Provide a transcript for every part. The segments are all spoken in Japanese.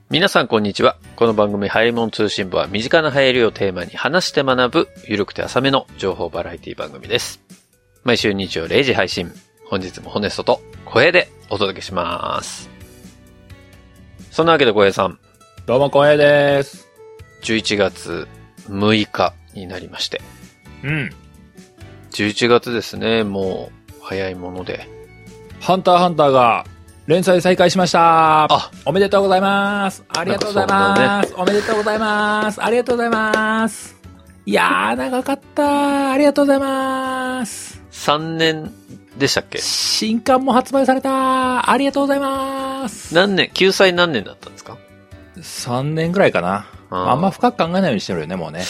皆さんこんにちは。この番組流行り物通信部は身近な流行りをテーマに話して学ぶゆるくて浅めの情報バラエティ番組です。毎週日曜0時配信。本日もホネストと小平でお届けします。そんなわけで小平さん。 どうも小平です。 11月6日になりまして。 うん。 11月ですね。もう早いもので。 ハンターハンターが連載再開しました。 あ、 おめでとうございます。ありがとうございます。おめでとうございます。ありがとうございます。いやー、長かった。ありがとうございます。 3年でしたっけ？ 新刊も発売された。ありがとうございます。 救済何年だったんですか ？3年ぐらいかな。あんま深く考えないようにしてるよね、もうね。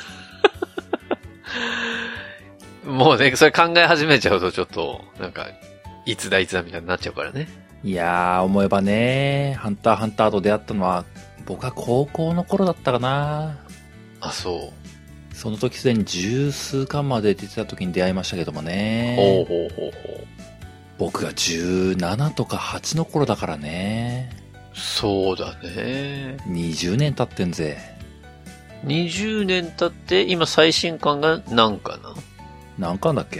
もうね、それ考え始めちゃうとちょっと、なんか、いつだみたいになっちゃうからね。 いやー、思えばね、ハンターハンターと出会ったのは、僕は高校の頃だったかな。 あ、そう。 その時すでに十数巻まで出てた時に出会いましたけどもね。 ほうほうほうほう。 僕が17とか8の頃だからね。 そうだね。 20年経ってんぜ。 20年経って、今最新巻が何かな？ 何巻だっけ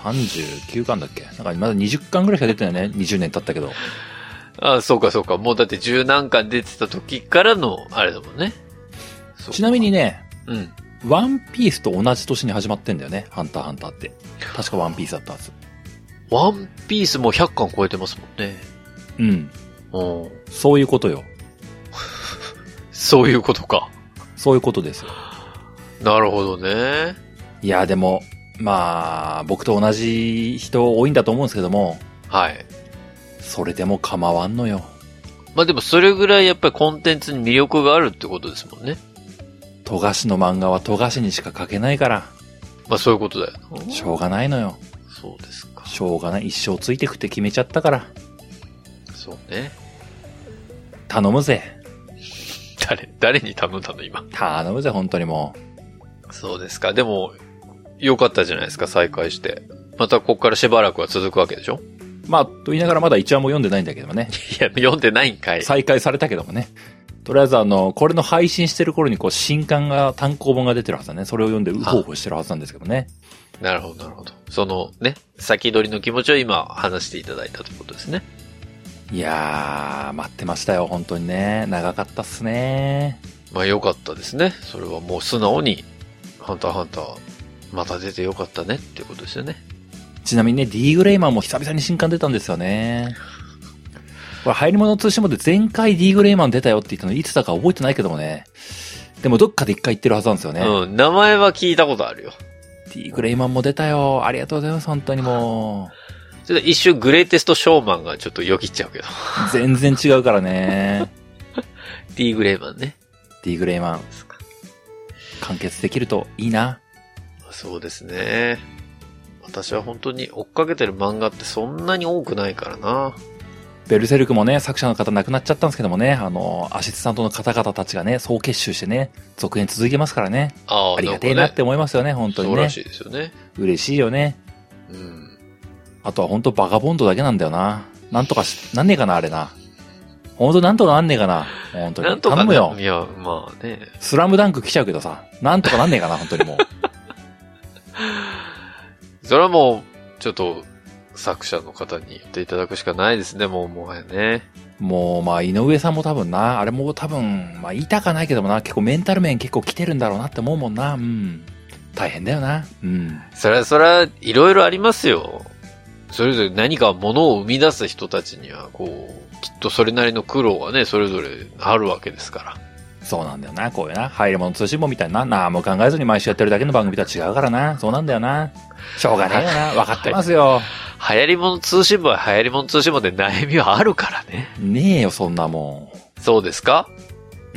？39巻だっけ？なんかまだ20巻ぐらいしか出てないね。20年経ったけど。 あ、そうかそうか。もうだって10何巻出てた時からの、あれだもんね。 ちなみにね、 うん。 ワンピースと同じ年に始まってんだよね。ハンターハンターって。確かワンピースだったはず。 ワンピースも100巻超えてますもんね。 うん。 うん。 そういうことよ。 そういうことか。 そういうことですよ。 なるほどね。 いや、でも、まあ、僕と同じ人多いんだと思うんですけども。 はい。 それでも構わんのよ。 まあでもそれぐらいやっぱりコンテンツに魅力があるってことですもんね。 富樫の漫画は富樫にしか描けないから。 まあそういうことだよ。 しょうがないのよ。 そうですか。 しょうがない。一生ついてくって決めちゃったから。 そうね。 頼むぜ。 誰に頼んだの今。 頼むぜ、本当にもう。そうですか。でも、良かったじゃないですか、再開して。またこっからしばらくは続くわけでしょ？ まあ、と言いながらまだ1話も読んでないんだけどもね。 いや、読んでないんかい。 再開されたけどもね。とりあえずこれの配信してる頃に新刊が、単行本が出てるはずだね。それを読んでうほうほしてるはずなんですけどね。 なるほど、なるほど。そのね、先取りの気持ちを今話していただいたということですね。 いやー、待ってましたよ、本当にね。長かったっすね。 まあ良かったですね。それはもう素直に、ハンターハンター、また出てよかったねっていうことですよね。 ちなみにね、D グレイマンも久々に新刊出たんですよね。これ、流行り物通信簿で前回 D グレイマン出たよって言ったのいつだか覚えてないけどもね。でもどっかで一回言ってるはずなんですよね。 うん、名前は聞いたことあるよ。 D グレイマンも出たよ。ありがとうございます、本当にもう。ちょっと一瞬グレイテストショーマンがちょっとよぎっちゃうけど。 全然違うからね。 D グレイマンね。 D グレイマン。完結できるといいな。 そうですね。私は本当に追っかけてる漫画ってそんなに多くないからな。 ベルセルクもね、作者の方亡くなっちゃったんですけどもね、アシスタントの方々たちがね、総結集してね、続編続いてますからね。ありがてえなって思いますよね、本当にね。 そうらしいですよね。 嬉しいよね。 うん。 あとは本当バガボンドだけなんだよな。なんとかなんねえかな、あれな。本当なんとかなんねえかな。本当に。 なんとか頼むよ。 いや、まあね。 スラムダンク来ちゃうけどさ、なんとかなんねえかな、本当にもう。 それはもう、ちょっと、作者の方に言っていただくしかないですね、もはやね。 もう、まあ、井上さんも多分な、あれも多分、まあ、言いたかないけどもな、結構メンタル面結構来てるんだろうなって思うもんな。うん。大変だよな。うん。 それは、いろいろありますよ。それぞれ何かものを生み出す人たちには、きっとそれなりの苦労がね、それぞれあるわけですから。 そうなんだよな、こういうな。入り物通信簿みたいな。何も考えずに毎週やってるだけの番組とは違うからな。そうなんだよな。しょうがねえよな。分かってますよ。 流行り物通信簿は流行り物通信簿で悩みはあるからね。 ねえよ、そんなもん。そうですか？ うん。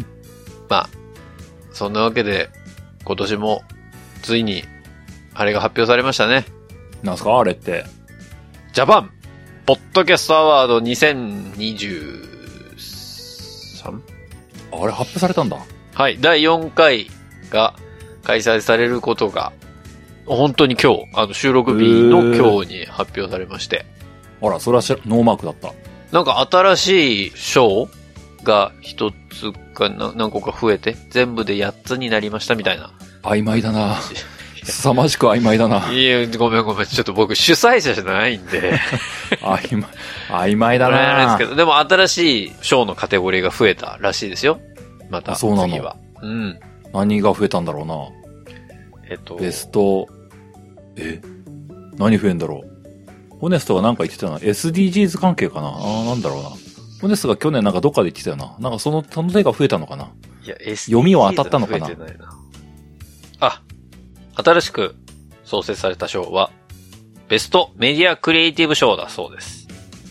まあ、そんなわけで、今年も、ついに、あれが発表されましたね。 なんすかあれって。 ジャパンポッドキャストアワード 2023？ あれ発表されたんだ。 はい。第4回が開催されることが、本当に今日、収録日の今日に発表されまして。 あら、それはノーマークだった。 なんか新しい賞が1つか何個か増えて、全部で8つになりましたみたいな。 曖昧だな。凄まじく曖昧だな。 いや、ごめん。ちょっと僕主催者じゃないんで。 曖昧だな。 ですけど、でも新しい賞のカテゴリーが増えたらしいですよ。また次は。 そうなの。 うん。 何が増えたんだろうな。ベスト、何増えんだろう。ホネストがなんか言ってたな。SDGs 関係かな。なんだろうな。ホネストが去年なんかどっかで言ってたよな。なんかその手が増えたのかな。 いや、 読みは当たったのかな。 新しく創設された賞は、ベストメディアクリエイティブ賞だそうです。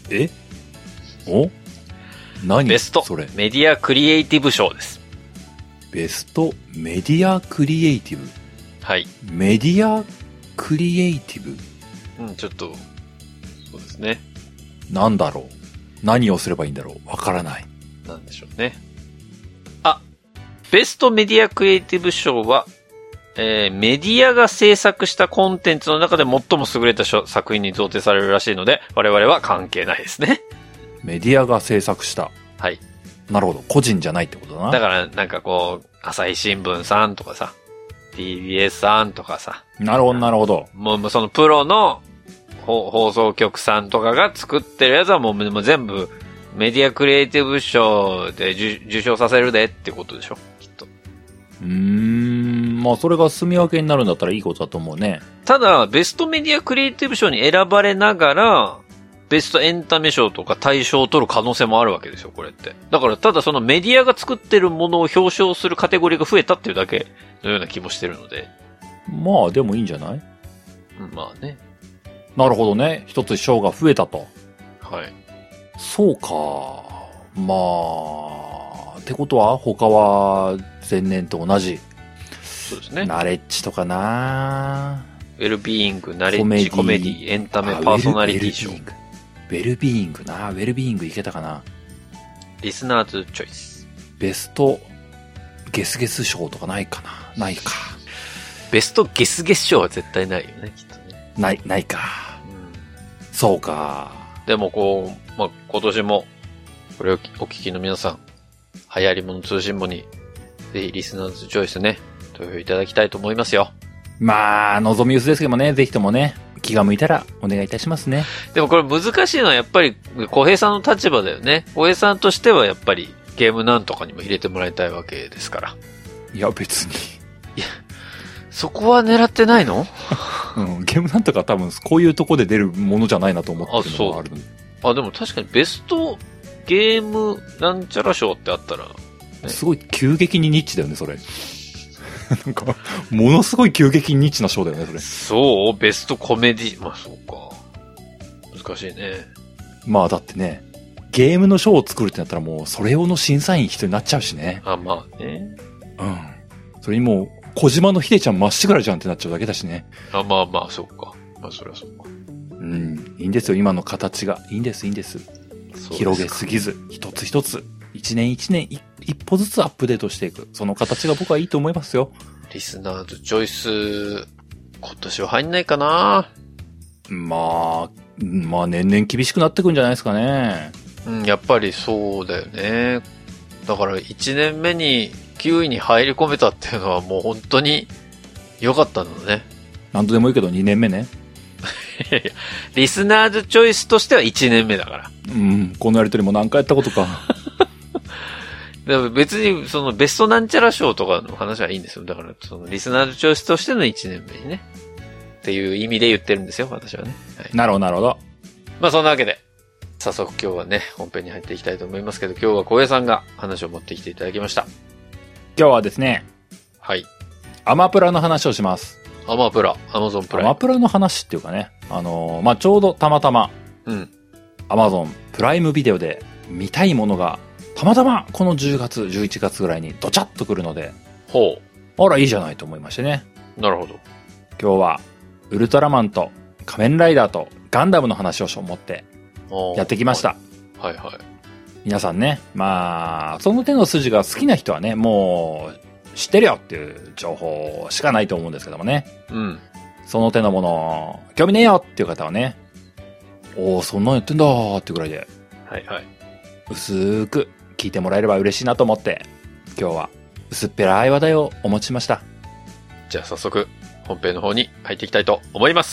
何ベストそれメディアクリエイティブ賞です。 ベストメディアクリエイティブ。 はい。 メディアクリエイティブ。 ちょっと、そうですね。 なんだろう。何をすればいいんだろう。わからない。 なんでしょうね。ベストメディアクリエイティブ賞は、メディアが制作したコンテンツの中で最も優れた作品に贈呈されるらしいので、我々は関係ないですね。 メディアが制作した。 はい。 なるほど。個人じゃないってことだな。 だからなんかこう、朝日新聞さんとかさ、TBS さんとかさ。 なるほど、なるほど。 もうそのプロの放送局さんとかが作ってるやつはもう全部メディアクリエイティブ賞で受賞させるでってことでしょ。 まあそれが住み分けになるんだったらいいことだと思うね。 ただ、ベストメディアクリエイティブ賞に選ばれながら、ベストエンタメ賞とか大賞を取る可能性もあるわけですよ、これって。だから、ただそのメディアが作ってるものを表彰するカテゴリーが増えたっていうだけのような気もしてるので。 まあでもいいんじゃない？ まあね。 なるほどね。一つ賞が増えたと。 はい。 そうか。まあ、ってことは他は前年と同じ。 そうですね。 ナレッジとかな。 ウェルビーイング、ナレッジ、コメディ、エンタメ、パーソナリティ賞。 ウェルビーイングな。ウェルビーイングいけたかな。 リスナーズチョイス。 ベストゲスゲス賞とかないかな。ないか。 ベストゲスゲス賞は絶対ないよね、きっとね。 ないか。そうか。 でもこう、まあ、今年も、これをお聞きの皆さん、流行り物通信簿に、ぜひリスナーズチョイスね、投票いただきたいと思いますよ。 まあ、望み薄ですけどもね、ぜひともね、気が向いたらお願いいたしますね。 でもこれ難しいのはやっぱり、小平さんの立場だよね。小平さんとしてはやっぱり、ゲームなんとかにも入れてもらいたいわけですから。 いや、別に。 いや、そこは狙ってないの？ ゲームなんとか多分こういうとこで出るものじゃないなと思ってるのがあるので。 でも確かにベストゲームなんちゃら賞ってあったら、 ね、すごい急激にニッチだよね、それ。なんか、ものすごい急激にニッチな賞だよね、それ。 そうベストコメディ、まあそうか。難しいね。 まあだってね、ゲームの賞を作るってなったらもうそれ用の審査員人になっちゃうしね。 まあね。 それにもう、小島のひでちゃんまっしぐらじゃんってなっちゃうだけだしね。 まあ、そうか。まあそりゃそうか。 いいんですよ、今の形が。いいんです。広げすぎず、一つ一つ、一年一年一歩ずつアップデートしていく。その形が僕はいいと思いますよ。 リスナーズチョイス、今年は入んないかな。 まあ年々厳しくなってくんじゃないですかね。 やっぱりそうだよね。だから1年目に9位に入り込めたっていうのはもう本当に良かったのね。 なんとでもいいけど2年目ね。 いやいや、リスナーズチョイスとしては1年目だから。 このやりとりも何回やったことか。 でも別にそのベストなんちゃら賞とかの話はいいんですよ。だからそのリスナーズチョイスとしての1年目にね。っていう意味で言ってるんですよ、私はね。はい、 なるほど。 まあそんなわけで、早速今日はね、本編に入っていきたいと思いますけど、今日は小江さんが話を持ってきていただきました。 今日はですね、 はい。 アマプラの話をします。 アマプラ、アマゾンプライム。 アマプラの話っていうかね、まあ、ちょうどたまたま、アマゾンプライムビデオで見たいものが、たまたまこの10月、11月ぐらいにドチャッと来るので、あらいいじゃないと思いましてね。 なるほど。 今日は、ウルトラマンと仮面ライダーとガンダムの話を思ってやってきました。 はい。 皆さんね、まあ、その手の筋が好きな人はね、もう知ってるよっていう情報しかないと思うんですけどもね。その手のもの、興味ねえよっていう方はね、そんなんやってんだーってぐらいで。 はい。 薄く聞いてもらえれば嬉しいなと思って、今日は薄っぺらい話題をお持ちしました。 じゃあ早速、本編の方に入っていきたいと思います。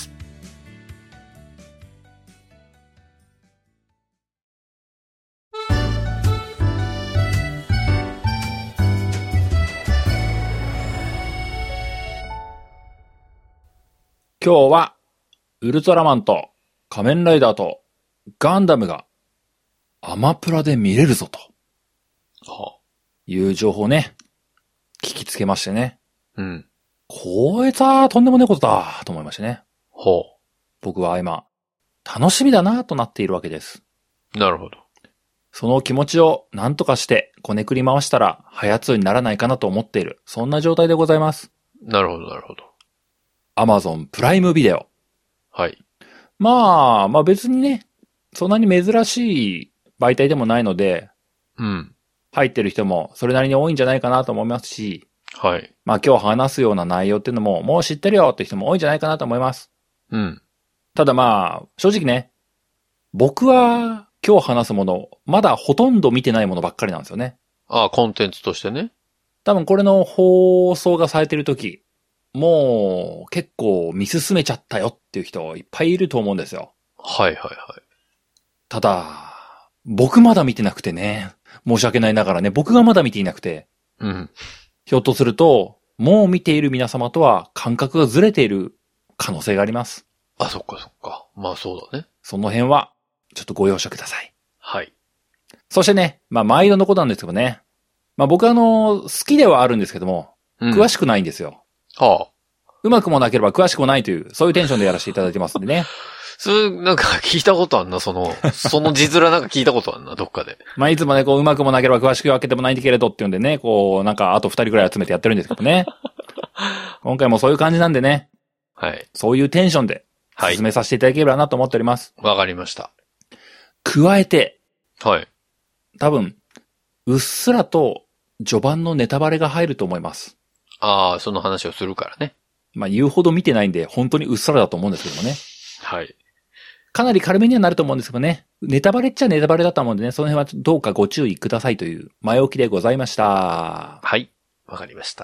今日は、ウルトラマンと仮面ライダーとガンダムがアマプラで見れるぞと。いう情報をね、聞きつけましてね。 うん。 こいつはとんでもねえことだと思いましてね。 ほう。 僕は今、楽しみだなとなっているわけです。 なるほど。 その気持ちを何とかしてこねくり回したら、早通にならないかなと思っている。そんな状態でございます。 なるほど、なるほど。 Amazon プライムビデオ。 はい。 まあ別にね、そんなに珍しい媒体でもないので、 うん。 入ってる人もそれなりに多いんじゃないかなと思いますし、 はい。 まあ今日話すような内容っていうのももう知ってるよって人も多いんじゃないかなと思います。 うん。 ただまあ、正直ね、僕は今日話すもの、まだほとんど見てないものばっかりなんですよね。 ああ、コンテンツとしてね。 多分これの放送がされてる時、もう結構見進めちゃったよっていう人いっぱいいると思うんですよ。 はいはいはい。 ただ、僕まだ見てなくてね。申し訳ないながらね、僕がまだ見ていなくて。 うん。 ひょっとすると、もう見ている皆様とは感覚がずれている可能性があります。 あ、そっかそっか。まあそうだね。 その辺は、ちょっとご容赦ください。 はい。 そしてね、まあ毎度のことなんですけどね。まあ僕は好きではあるんですけども、詳しくないんですよ。 はあ。 うまくもなければ詳しくもないという、そういうテンションでやらせていただいてますんでね。 それ、なんか聞いたことあんな、その字面なんか聞いたことあんな、どっかで。 まあいつもね、こううまくもなければ詳しく分けてもないんだけれどっていうんでね、こうなんかあと2人ぐらい集めてやってるんですけどね。今回もそういう感じなんでね。 はい。 そういうテンションで進めさせていただければなと思っております。 わかりました。 加えて、 はい。 多分、うっすらと序盤のネタバレが入ると思います。 ああ、その話をするからね。 まあ言うほど見てないんで、本当にうっすらだと思うんですけどもね。 はい。 かなり軽めにはなると思うんですけどね。ネタバレっちゃネタバレだと思うんでね、その辺はどうかご注意くださいという前置きでございました。 はい。わかりました。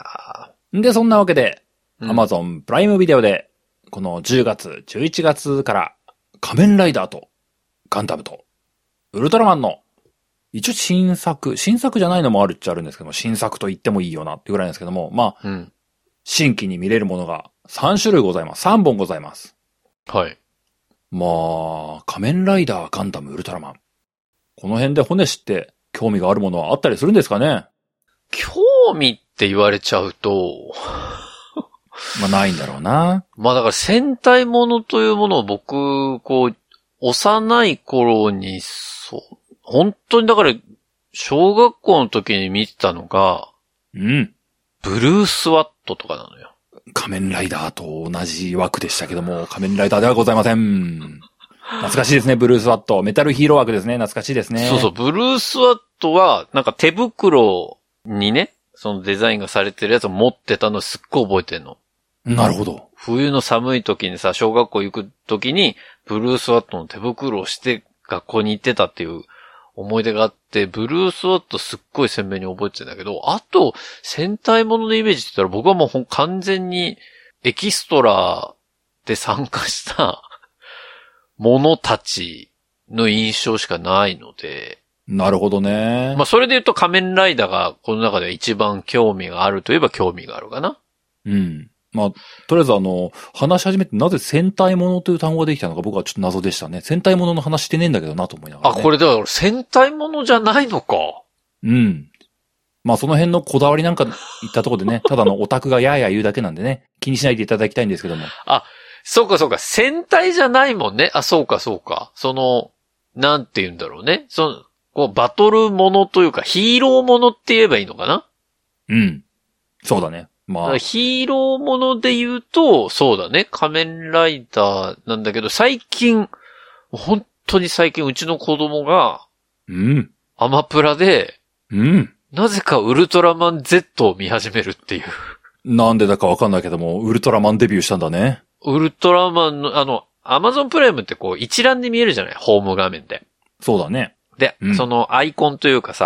で、そんなわけで、Amazon プライムビデオで、この10月、11月から仮面ライダーとガンダムとウルトラマンの一応新作じゃないのもあるっちゃあるんですけども、新作と言ってもいいよなってぐらいなんですけども、まあ、新規に見れるものが3種類ございます。3本ございます。 はい。 まあ、仮面ライダー、ガンダム、ウルトラマン。この辺で骨知って興味があるものはあったりするんですかね？ 興味って言われちゃうと、 まあないんだろうな。 まあだから戦隊ものというものを僕、こう、幼い頃に、本当にだから、小学校の時に見てたのが、 うん。 ブルースワットとかなのよ。 仮面ライダーと同じ枠でしたけども、仮面ライダーではございません。懐かしいですね、ブルースワット。メタルヒーロー枠ですね、懐かしいですね。 そうそう、ブルースワットは、なんか手袋にね、そのデザインがされてるやつを持ってたのすっごい覚えてんの。 なるほど。 冬の寒い時にさ、小学校行く時に、ブルースワットの手袋をして学校に行ってたっていう思い出があって、ブルースワットすっごい鮮明に覚えてるんだけど、あと、戦隊もののイメージって言ったら僕はもう完全にエキストラで参加したものたちの印象しかないので。 なるほどね。 まあそれで言うと仮面ライダーがこの中では一番興味があるといえば興味があるかな。 うん。まあ、とりあえず話し始めてなぜ戦隊ものという単語ができたのか僕はちょっと謎でしたね。戦隊ものの話してねえんだけどなと思いながら、ね。 あ、これだから戦隊ものじゃないのか。 うん。まあその辺のこだわりなんか言ったところでね、ただのオタクがやーやー言うだけなんでね、気にしないでいただきたいんですけども。 あ、そうかそうか、戦隊じゃないもんね。あ、そうかそうか。なんて言うんだろうね。こうバトルものというかヒーローものって言えばいいのかな？ うん。そうだね。まあ。 ヒーローもので言うと、そうだね。仮面ライダーなんだけど、本当に最近うちの子供が、 うん。 アマプラで、 うん。 なぜかウルトラマン Z を見始めるっていう。 なんでだかわかんないけども、ウルトラマンデビューしたんだね。 ウルトラマンの、アマゾンプライムってこう一覧で見えるじゃない？ホーム画面で。 そうだね。 で、そのアイコンというかさ、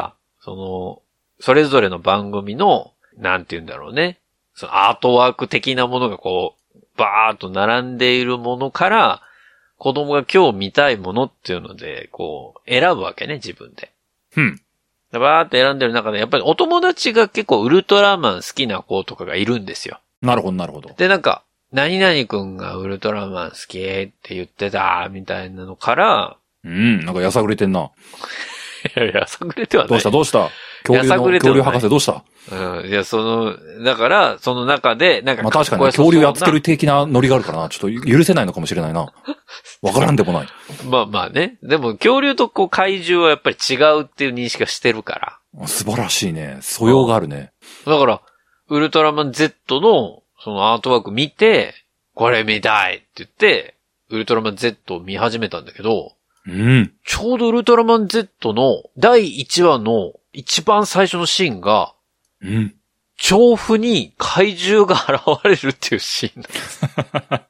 それぞれの番組の、なんて言うんだろうね。そのアートワーク的なものがこう、バーっと並んでいるものから、子供が今日見たいものっていうので、こう、選ぶわけね、自分で。バーって選んでる中で、やっぱりお友達が結構ウルトラマン好きな子とかがいるんですよ。 なるほど、なるほど。 で、なんか、何々くんがウルトラマン好きって言ってた、みたいなのから、 なんかやさぐれてんな。 いや、やさぐれてはない。 どうした恐竜博士どうした？ いや、だから、その中で、なんかまあ確かに恐竜やっつける的なノリがあるからな。ちょっと許せないのかもしれないな。わからんでもない。 まあまあね。でも恐竜とこう怪獣はやっぱり違うっていう認識はしてるから。 素晴らしいね。素養があるね。 だから、ウルトラマン Z のそのアートワーク見て、これ見たいって言って、ウルトラマン Z を見始めたんだけど、ちょうどウルトラマン Z の第1話の一番最初のシーンが、調布に怪獣が現れるっていうシーンなん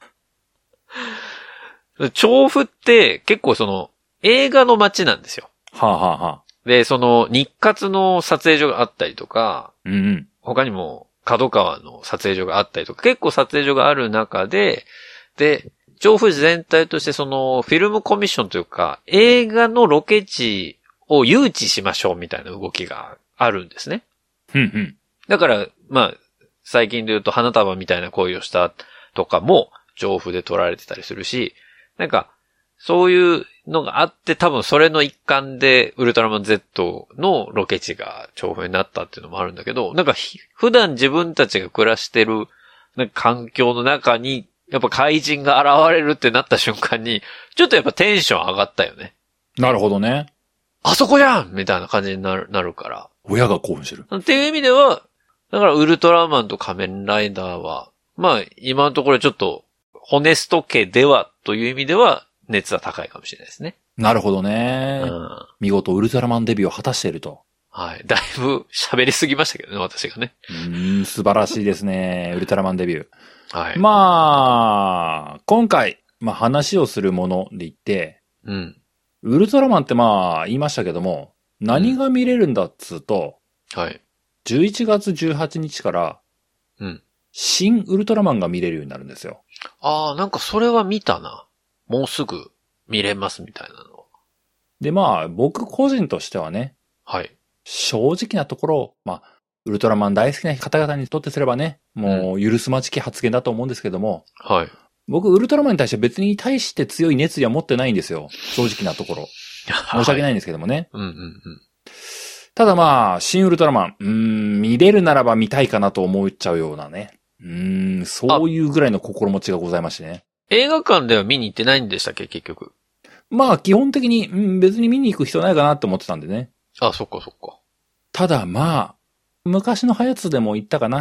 です。調布って結構その映画の街なんですよ。で、その日活の撮影所があったりとか、他にも角川の撮影所があったりとか、結構撮影所がある中で、で、調布市全体としてそのフィルムコミッションというか、映画のロケ地を誘致しましょうみたいな動きがあるんですね。だから、まあ、最近で言うと花束みたいな行為をしたとかも調布で撮られてたりするし、なんか、そういうのがあって多分それの一環でウルトラマン Z のロケ地が調布になったっていうのもあるんだけど、なんか普段自分たちが暮らしてるなんか環境の中にやっぱ怪人が現れるってなった瞬間に、ちょっとやっぱテンション上がったよね。 なるほどね。 あそこじゃんみたいな感じになるから。 親が興奮してる。 っていう意味では、だからウルトラマンと仮面ライダーは、まあ今のところちょっと、ホネスト家ではという意味では熱は高いかもしれないですね。 なるほどね。見事ウルトラマンデビューを果たしていると。 はい。だいぶ喋りすぎましたけどね、私がね。 素晴らしいですね。ウルトラマンデビュー。 はい。 まあ、今回、話をするもので言って、ウルトラマンって言いましたけども、何が見れるんだっつうと、 はい。 11月18日から、新ウルトラマンが見れるようになるんですよ。 ああ、なんかそれは見たな。もうすぐ見れますみたいなの。 で、僕個人としてはね、 はい。 正直なところ、ウルトラマン大好きな方々にとってすればね、もう許すまじき発言だと思うんですけども、 はい。 僕、ウルトラマンに対して別に対して強い熱意は持ってないんですよ。正直なところ。申し訳ないんですけどもね。ただ新ウルトラマン、見れるならば見たいかなと思っちゃうようなね。そういうぐらいの心持ちがございましてね。 映画館では見に行ってないんでしたっけ、結局。 基本的に、別に見に行く必要ないかなって思ってたんでね。 あ、そっかそっか。 ただ昔のやつでも言ったかな。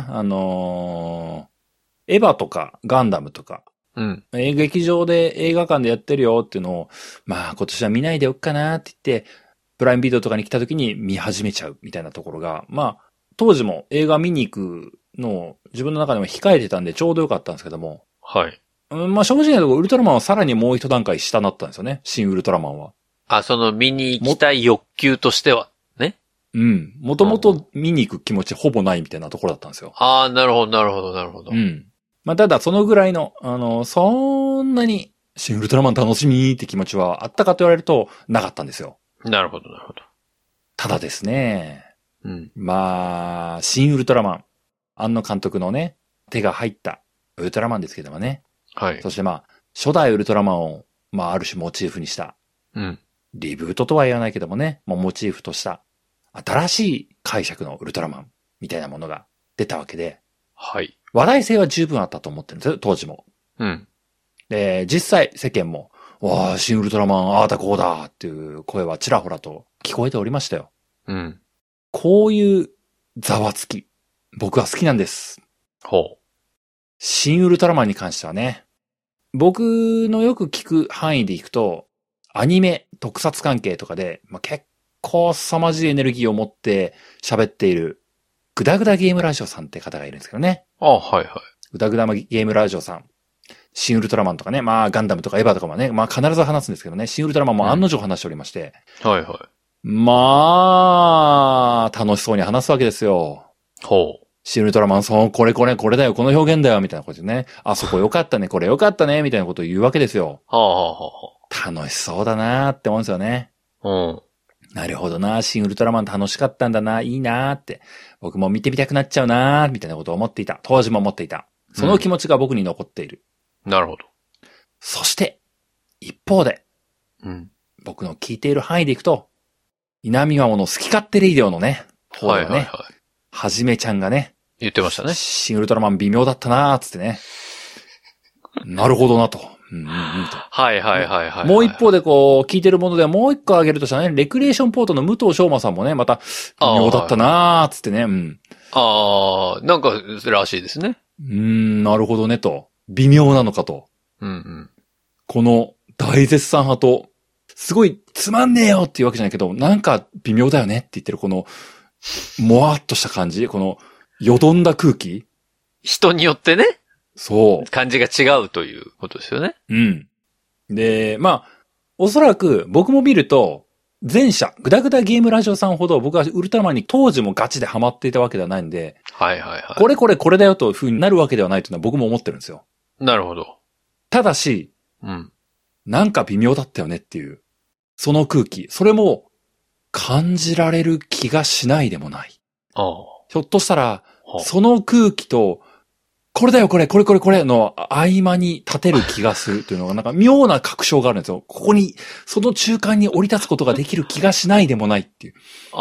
エヴァとかガンダムとか。劇場で映画館でやってるよっていうのを、今年は見ないでおくかなって言って、プライムビデオとかに来た時に見始めちゃうみたいなところが、当時も映画見に行くのを自分の中でも控えてたんでちょうどよかったんですけども。 はい。 正直なところウルトラマンはさらにもう一段階下になったんですよね。新ウルトラマンは。 その見に行きたい欲求としてはね。 もともと見に行く気持ちほぼないみたいなところだったんですよ。 なるほど、なるほど、なるほど。 ただそのぐらいの、そんなに新ウルトラマン楽しみって気持ちはあったかと言われるとなかったんですよ。 なるほど、なるほど。 ただですね。新ウルトラマン。庵野監督のね、手が入ったウルトラマンですけどもね。 はい。 そして初代ウルトラマンを、ある種モチーフにした。リブートとは言わないけどもね、モチーフとした新しい解釈のウルトラマンみたいなものが出たわけで。 はい。 話題性は十分あったと思ってるんですよ、当時も。で、実際世間も、新ウルトラマン、ああだこうだっていう声はちらほらと聞こえておりましたよ。こういうざわつき、僕は好きなんです。新ウルトラマンに関してはね、僕のよく聞く範囲でいくと、アニメ、特撮関係とかで、結構凄まじいエネルギーを持って喋っている、グダグダゲームラジオさんって方がいるんですけどね。 はいはい。 グダグダゲームラジオさん。新ウルトラマンとかね、ガンダムとかエヴァとかもね、必ず話すんですけどね、新ウルトラマンも案の定話しておりまして。 まあ、楽しそうに話すわけですよ。 ほう。 シン・ウルトラマン、これだよ、この表現だよ、みたいなことでね。あそこよかったね、これよかったね、みたいなことを言うわけですよ。 はあ、はあ、は楽しそうだなーって思うんですよね。 あ。うん。 なるほどな、シン・ウルトラマン楽しかったんだな、いいなーって。僕も見てみたくなっちゃうなー、みたいなことを思っていた。当時も思っていた。その気持ちが僕に残っている。 なるほど。 そして、一方で、 うん。 僕の聞いている範囲でいくと、稲見まもの好き勝手レイディオのね、方ではね、 はいはいはい。 はじめちゃんがね、 言ってましたね。 シン・ウルトラマン微妙だったなーつってね。なるほどなと。うんうんうんと。 はいはいはいはい。 もう一方でこう、聞いてるものではもう一個挙げるとしたらね、レクリエーションポートの武藤昌馬さんもね、また、微妙だったなーつってね、うん。 ああ、なんからしいですね。 なるほどねと。微妙なのかと。 うんうん。 この大絶賛派と、すごいつまんねえよっていうわけじゃないけど、なんか微妙だよねって言ってるこの、もわっとした感じ、この、よどんだ空気。 人によってね。 そう。 感じが違うということですよね。 うん。で、まあ、おそらく僕も見ると、前者、グダグダゲームラジオさんほど僕はウルトラマンに当時もガチでハマっていたわけではないんで、 はいはいはい。 これだよという風になるわけではないというのは僕も思ってるんですよ。 なるほど。 ただし、 うん。 なんか微妙だったよねっていう、その空気、それも感じられる気がしないでもない。 ああ。 ひょっとしたら、 はあその空気と、これだよこれの合間に立てる気がするというのがなんか妙な確証があるんですよ。ここに、その中間に降り立つことができる気がしないでもないっていう。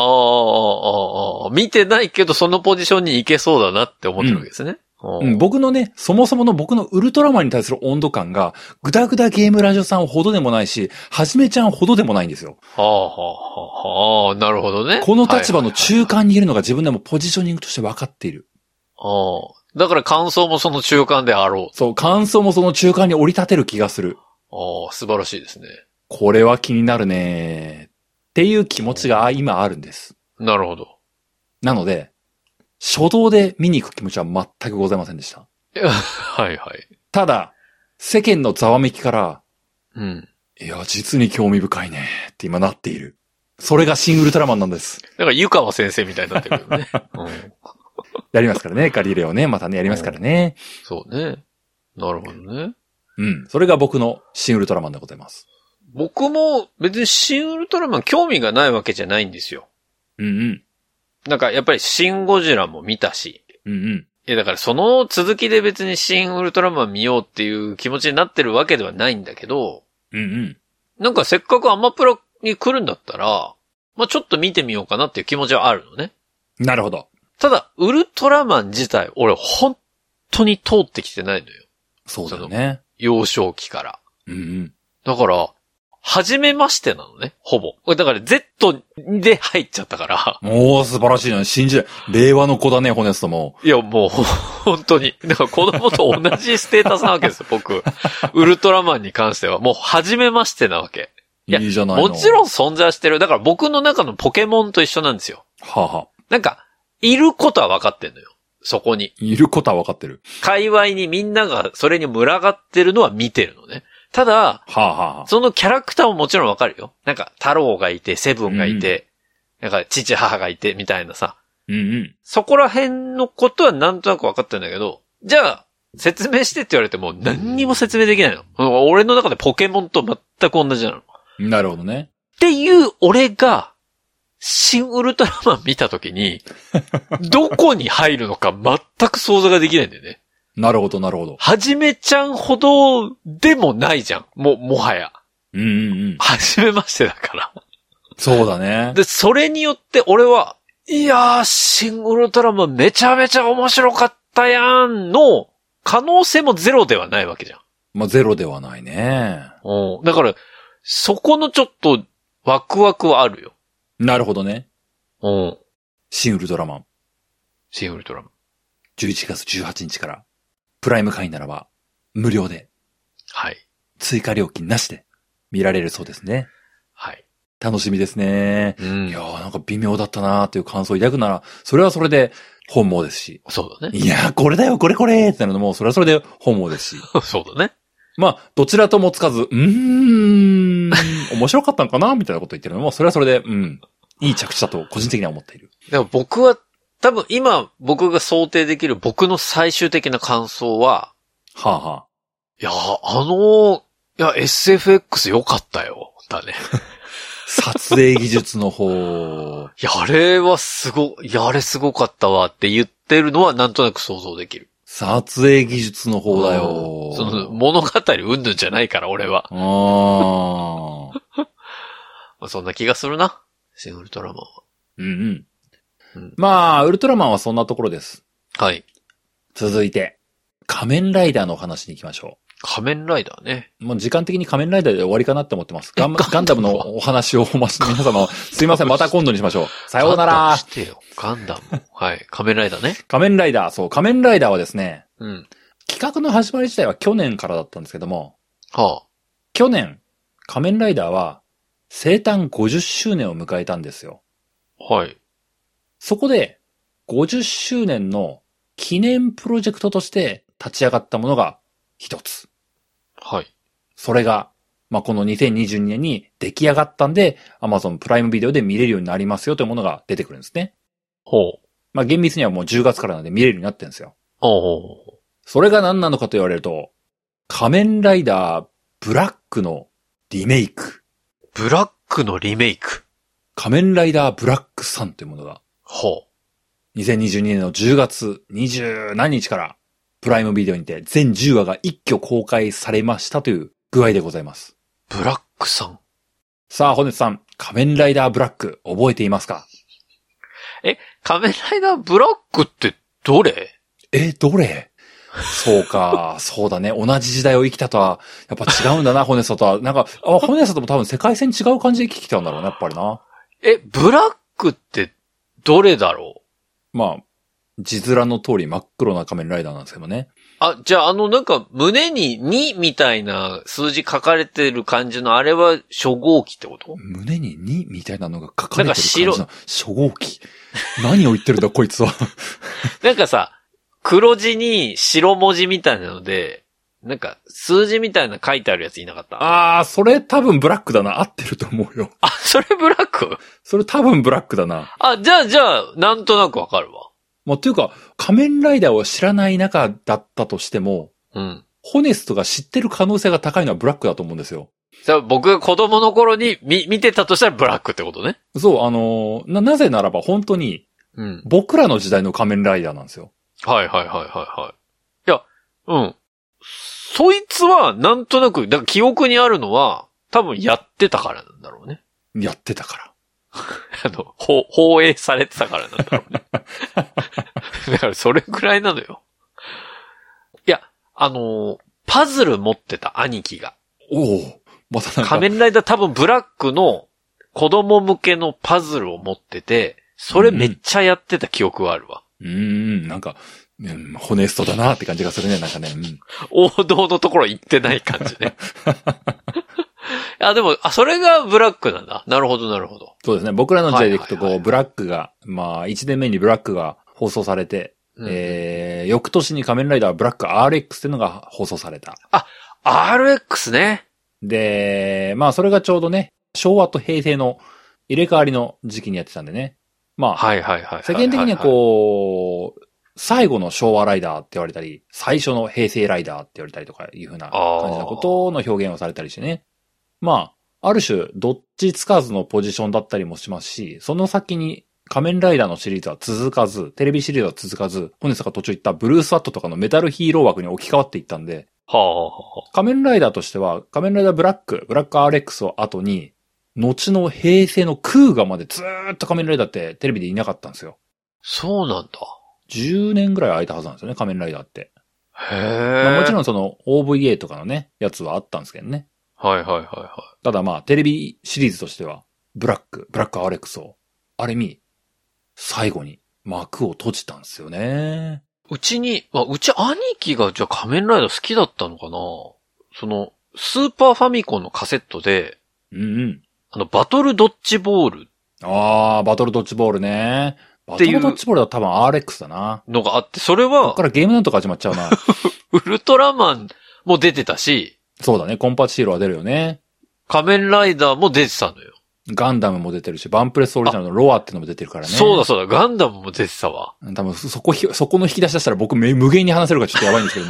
見てないけどそのポジションに行けそうだなって思ってるわけですね。 僕のね、そもそもの僕のウルトラマンに対する温度感が、グダグダゲームラジオさんほどでもないし、はじめちゃんほどでもないんですよ。 なるほどね。 この立場の中間にいるのが自分でもポジショニングとして分かっている。 だから感想もその中間であろう。 そう、感想もその中間に降り立てる気がする。 素晴らしいですね。 これは気になるね。っていう気持ちが今あるんです。 なるほど。 なので、初動で見に行く気持ちは全くございませんでした。 はいはい。 ただ、世間のざわめきから、 うん。 いや、実に興味深いねって今なっている。それがシン・ウルトラマンなんです。 だから湯川先生みたいになってくるね。 やりますからね、ガリレオね。またね、やりますからね。 そうね。なるほどね。 うん。それが僕のシン・ウルトラマンでございます。 僕も別にシン・ウルトラマン興味がないわけじゃないんですよ。 うんうん。 なんかやっぱりシン・ゴジラも見たし。 うんうん。 だからその続きで別にシン・ウルトラマン見ようっていう気持ちになってるわけではないんだけど。 うんうん。 なんかせっかくアマプラに来るんだったら、まあちょっと見てみようかなっていう気持ちはあるのね。 なるほど。 ただ、ウルトラマン自体、俺本当に通ってきてないのよ。 そうだよね。 幼少期から。 うんうん。 だから、初めましてなのね、ほぼ。だから Z で入っちゃったから。 おー、素晴らしいね。信じない。令和の子だね、ホネストも。 いや、もう、本当に。だから子供と同じステータスなわけですよ、僕。ウルトラマンに関しては。もう初めましてなわけ。 いいじゃないの。 もちろん存在してる。だから僕の中のポケモンと一緒なんですよ。 はあ、はあ。 なんか、いることは分かってんのよ。そこに。 いることは分かってる。 界隈にみんながそれに群がってるのは見てるのね。ただ、 はあはあ、 そのキャラクターももちろん分かるよ。なんか、太郎がいて、セブンがいて、なんか、父母がいて、みたいなさ。 うんうん。 そこら辺のことはなんとなく分かってるんだけど、じゃあ、説明してって言われても何にも説明できないの。俺の中でポケモンと全く同じなの。 なるほどね。 っていう俺が、シン・ウルトラマン見たときに、どこに入るのか全く想像ができないんだよね。 なるほど、なるほど。 はじめちゃんほどでもないじゃん。もはや。 うんうんうん。 はじめましてだから。 そうだね。 で、それによって俺は、いやー、シン・ウルトラマンめちゃめちゃ面白かったやんの可能性もゼロではないわけじゃん。 まあ、ゼロではないね。 だから、そこのちょっとワクワクはあるよ。 なるほどね。 シシン・ウルトラマン。 シン・ウルトラマン。 11月18日から、プライム会員ならば、無料で。 はい。 追加料金なしで、見られるそうですね。 はい。 楽しみですね。 うん。 いやーなんか微妙だったなーっていう感想を抱くなら、それはそれで本望ですし。 そうだね。 いやーこれだよ、これってなるのも、それはそれで本望ですし。 そうだね。 まあ、どちらともつかず、面白かったのかなみたいなこと言ってるのも、それはそれで、 いい着地だと個人的には思っている。 でも僕は、多分今僕が想定できる僕の最終的な感想は、 はあはあ。 いや、SFX 良かったよ。だね。 撮影技術の方。 いや、あれすごかったわって言ってるのはなんとなく想像できる。 撮影技術の方だよ。 その物語うんぬんじゃないから俺は。まあ、そんな気がするな。シン・ウルトラマンは。 うんうん。まあ、ウルトラマンはそんなところです。 はい。 続いて、仮面ライダーのお話に行きましょう。 仮面ライダーね。 もう時間的に仮面ライダーで終わりかなって思ってます。ガンダムのお話を皆様、すいません、また今度にしましょう。さようなら。 ガンダム。はい。仮面ライダーね。 仮面ライダー、そう、仮面ライダーはですね、 うん。 企画の始まり自体は去年からだったんですけども、 はあ。 去年、仮面ライダーは生誕50周年を迎えたんですよ。 はい。 そこで、50周年の記念プロジェクトとして立ち上がったものが一つ。 はい。 それが、まあ、この2022年に出来上がったんで、Amazon プライムビデオで見れるようになりますよというものが出てくるんですね。 ほう。 まあ、厳密にはもう10月からなんで見れるようになってるんですよ。 ほう。 それが何なのかと言われると、仮面ライダーブラックのリメイク。 ブラックのリメイク。 仮面ライダーブラック3というものが。 ほう。2022年の10月20何日から、プライムビデオにて全10話が一挙公開されましたという具合でございます。 ブラックさん。 さあ、ホネツさん、仮面ライダーブラック覚えていますか？ 仮面ライダーブラックってどれ？ どれ？そうか、そうだね。同じ時代を生きたとは、やっぱ違うんだな、ホネサとは。なんか、ホネサとも多分世界線違う感じで聞きたんだろうね、やっぱりな。 ブラックってどれだろう？まあ、字面の通り真っ黒な仮面ライダーなんですけどね。 じゃあなんか胸に2みたいな数字書かれてる感じのあれは初号機ってこと？ 胸に2みたいなのが書かれてる感じの初号機。何を言ってるんだこいつは。 なんかさ、黒字に白文字みたいなので、なんか数字みたいな書いてあるやついなかった？ それ多分ブラックだな。合ってると思うよ。 それブラック？ それ多分ブラックだな。 じゃあ、なんとなくわかるわ。 っていうか、仮面ライダーを知らない中だったとしても、 うん。 ホネストが知ってる可能性が高いのはブラックだと思うんですよ。 じゃあ僕が子供の頃に見てたとしたらブラックってことね。 そう、なぜならば本当に、 うん。 僕らの時代の仮面ライダーなんですよ。 はい。いや、うん。そいつはなんとなく、だから記憶にあるのは多分やってたからなんだろうね。 やってたから。 放映されてたからなんだろうね。だからそれくらいなのよ。いや、パズル持ってた兄貴が。 またなんか。 仮面ライダー多分ブラックの子供向けのパズルを持ってて、それめっちゃやってた記憶はあるわ。 なんか、ホネストだなって感じがするね、なんかね。 王道のところ行ってない感じね。でも、それがブラックなんだ。なるほど。 そうですね。僕らの時代でいくと、ブラックが、1年目にブラックが放送されて、翌年に仮面ライダーブラック RX っていうのが放送された。 RX ね。 で、それがちょうどね、昭和と平成の入れ替わりの時期にやってたんでね。世間的には最後の昭和ライダーって言われたり、最初の平成ライダーって言われたりとかいう風な感じのことの表現をされたりしてね。ある種、どっちつかずのポジションだったりもしますし、その先に仮面ライダーのシリーズは続かず、テレビシリーズは続かず、本日が途中言ったブルースワットとかのメタルヒーロー枠に置き換わっていったんで、仮面ライダーとしては、仮面ライダーブラック RX を後に、後の平成のクーガまでずーっと仮面ライダーってテレビでいなかったんですよ。 そうなんだ。 10年ぐらい空いたはずなんですよね、仮面ライダーって。 へもちろんその OVA とかのね、やつはあったんですけどね。ただテレビシリーズとしては、ブラック RX を、ある意味、最後に幕を閉じたんですよね。 うち兄貴がじゃあ仮面ライダー好きだったのかな？その、スーパーファミコンのカセットで、バトルドッジボール。 バトルドッジボールね。バトルドッジボールは多分 RX だな。 のがあって、それは、 ここからゲームなんとか始まっちゃうな。 ウルトラマンも出てたし、 そうだね、コンパチヒーローは出るよね。 仮面ライダーも出てたのよ。 ガンダムも出てるし、バンプレスオリジナルのロアってのも出てるからね。 そうだそうだ、ガンダムも出てたわ。 多分そこの引き出し出したら僕無限に話せるからちょっとやばいんですけども。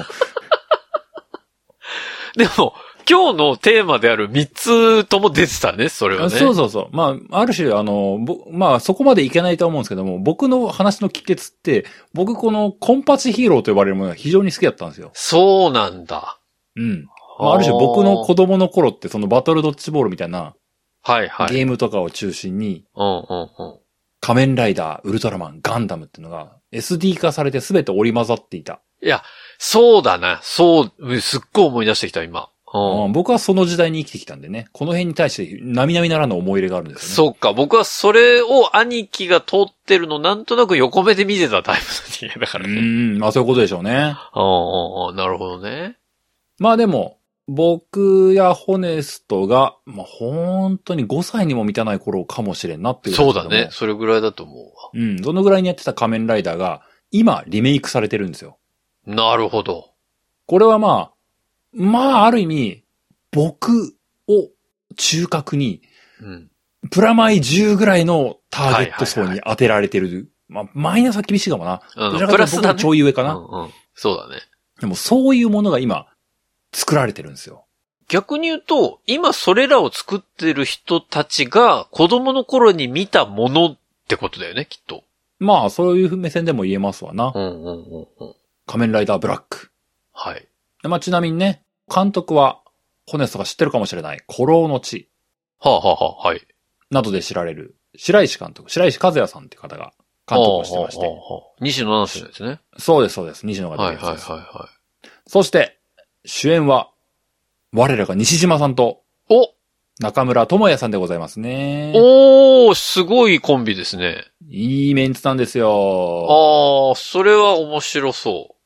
でも、今日のテーマである3つとも出てたね、それはね。 そうそうそう。まあ、ある種、まあ、そこまでいけないと思うんですけども、僕の話の帰結って、僕このコンパチヒーローと呼ばれるものが非常に好きだったんですよ。 そうなんだ。 うん。まあ、ある種僕の子供の頃ってそのバトルドッジボールみたいな、 はいはい。 ゲームとかを中心に、 うんうんうん。 仮面ライダー、ウルトラマン、ガンダムっていうのが SD 化されて全て織り交ざっていた。 いや、そうだな。そう、すっごい思い出してきた、今。 僕はその時代に生きてきたんでね、この辺に対して並々ならぬ思い入れがあるんですよね。 そうか、僕はそれを兄貴が通ってるのなんとなく横目で見てたタイプの人間だからね。 まあそういうことでしょうね。 なるほどね。 まあでも、僕やホネストが、まあ本当に5歳にも満たない頃かもしれんなっていう。 そうだね。それぐらいだと思うわ。どのぐらいにやってた仮面ライダーが、今リメイクされてるんですよ。 なるほど。 これはまあある意味、僕を中核に、プラマイ10ぐらいのターゲット層に当てられてる。まあ、マイナスは厳しいかもな。 プラスだね。 ちょい上かな。 そうだね。 でもそういうものが今、作られてるんですよ。 逆に言うと、今それらを作ってる人たちが子供の頃に見たものってことだよね、きっと。 まあ、そういう目線でも言えますわな。仮面ライダーブラック。 はい。 まあ、ちなみにね、監督は、ホネストが知ってるかもしれない、孤狼の地。 はい。 などで知られる、白石監督、白石和也さんって方が監督をしてまして。 西野七瀬ですね。 そうです、そうです。西野が出てるやつです。 はい。 そして、主演は、我らが西島さんと、中村智也さんでございますね。 すごいコンビですね。 いいメンツなんですよ。 それは面白そう。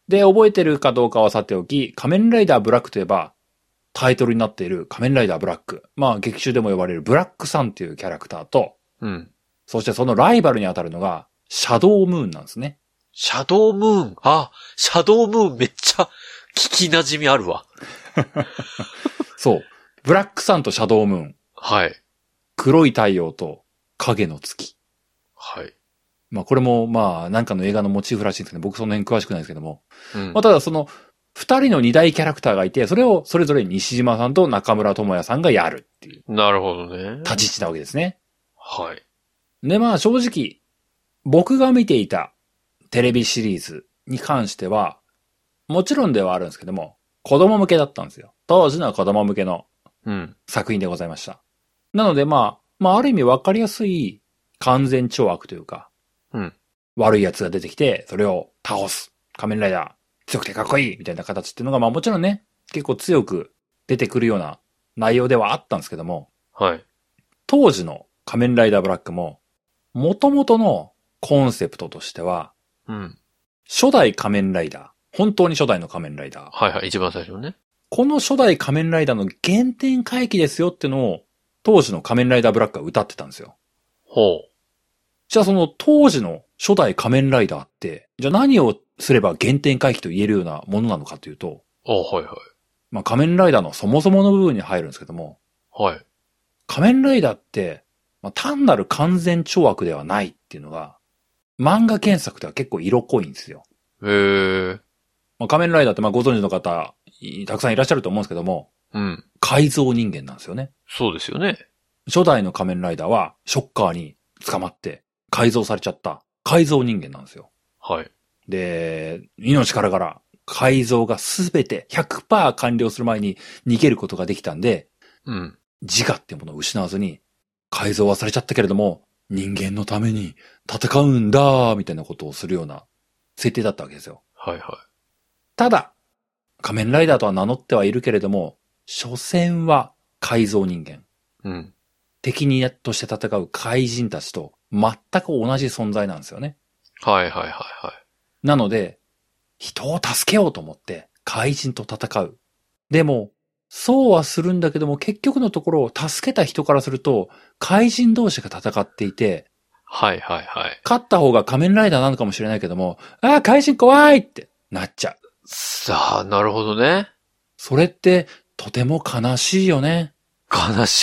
で、覚えてるかどうかはさておき、仮面ライダーブラックといえば、タイトルになっている仮面ライダーブラック。まあ、劇中でも呼ばれるブラックさんっていうキャラクターと、そしてそのライバルに当たるのが、シャドウムーンなんですね。 シャドウムーン。シャドウムーンめっちゃ聞き馴染みあるわ。 そう。ブラックさんとシャドウムーン。 はい。 黒い太陽と影の月。 はい。 まあこれもまあなんかの映画のモチーフらしいんですけど、僕その辺詳しくないですけども。まあただその二人の二大キャラクターがいて、それをそれぞれ西島さんと中村智也さんがやるっていう。 なるほどね。 立ち位置なわけですね。 はい。 でまあ正直、僕が見ていたテレビシリーズに関しては、もちろんではあるんですけども、子供向けだったんですよ。当時の子供向けの作品でございました。なのでまあある意味わかりやすい完全懲悪というか、悪い奴が出てきて、それを倒す。仮面ライダー、強くてかっこいいみたいな形っていうのが、まあもちろんね、結構強く出てくるような内容ではあったんですけども、 はい。 当時の仮面ライダーブラックも、元々のコンセプトとしては、初代仮面ライダー、本当に初代の仮面ライダー。 はい、一番最初のね。 この初代仮面ライダーの原点回帰ですよってのを、当時の仮面ライダーブラックは歌ってたんですよ。じゃあその当時の初代仮面ライダーって、じゃあ何をすれば原点回帰と言えるようなものなのかというと、まあ仮面ライダーのそもそもの部分に入るんですけども、仮面ライダーって、まあ、単なる完全懲悪ではないっていうのが、漫画原作では結構色濃いんですよ。まあ、仮面ライダーってまあご存知の方、たくさんいらっしゃると思うんですけども、改造人間なんですよね。 そうですよね。 初代の仮面ライダーは、ショッカーに捕まって、改造されちゃった改造人間なんですよ。で、命からがら改造がすべて 100% 完了する前に逃げることができたんで、自我ってものを失わずに、改造はされちゃったけれども、人間のために戦うんだ、みたいなことをするような設定だったわけですよ。ただ、仮面ライダーとは名乗ってはいるけれども、所詮は改造人間。敵にとして戦う怪人たちと全く同じ存在なんですよね。なので、人を助けようと思って怪人と戦う。でも、そうはするんだけども、結局のところ、助けた人からすると、怪人同士が戦っていて、勝った方が仮面ライダーなのかもしれないけども、怪人怖いってなっちゃう。 さあ、なるほどね。 それって、とても悲しいよね。 悲しい。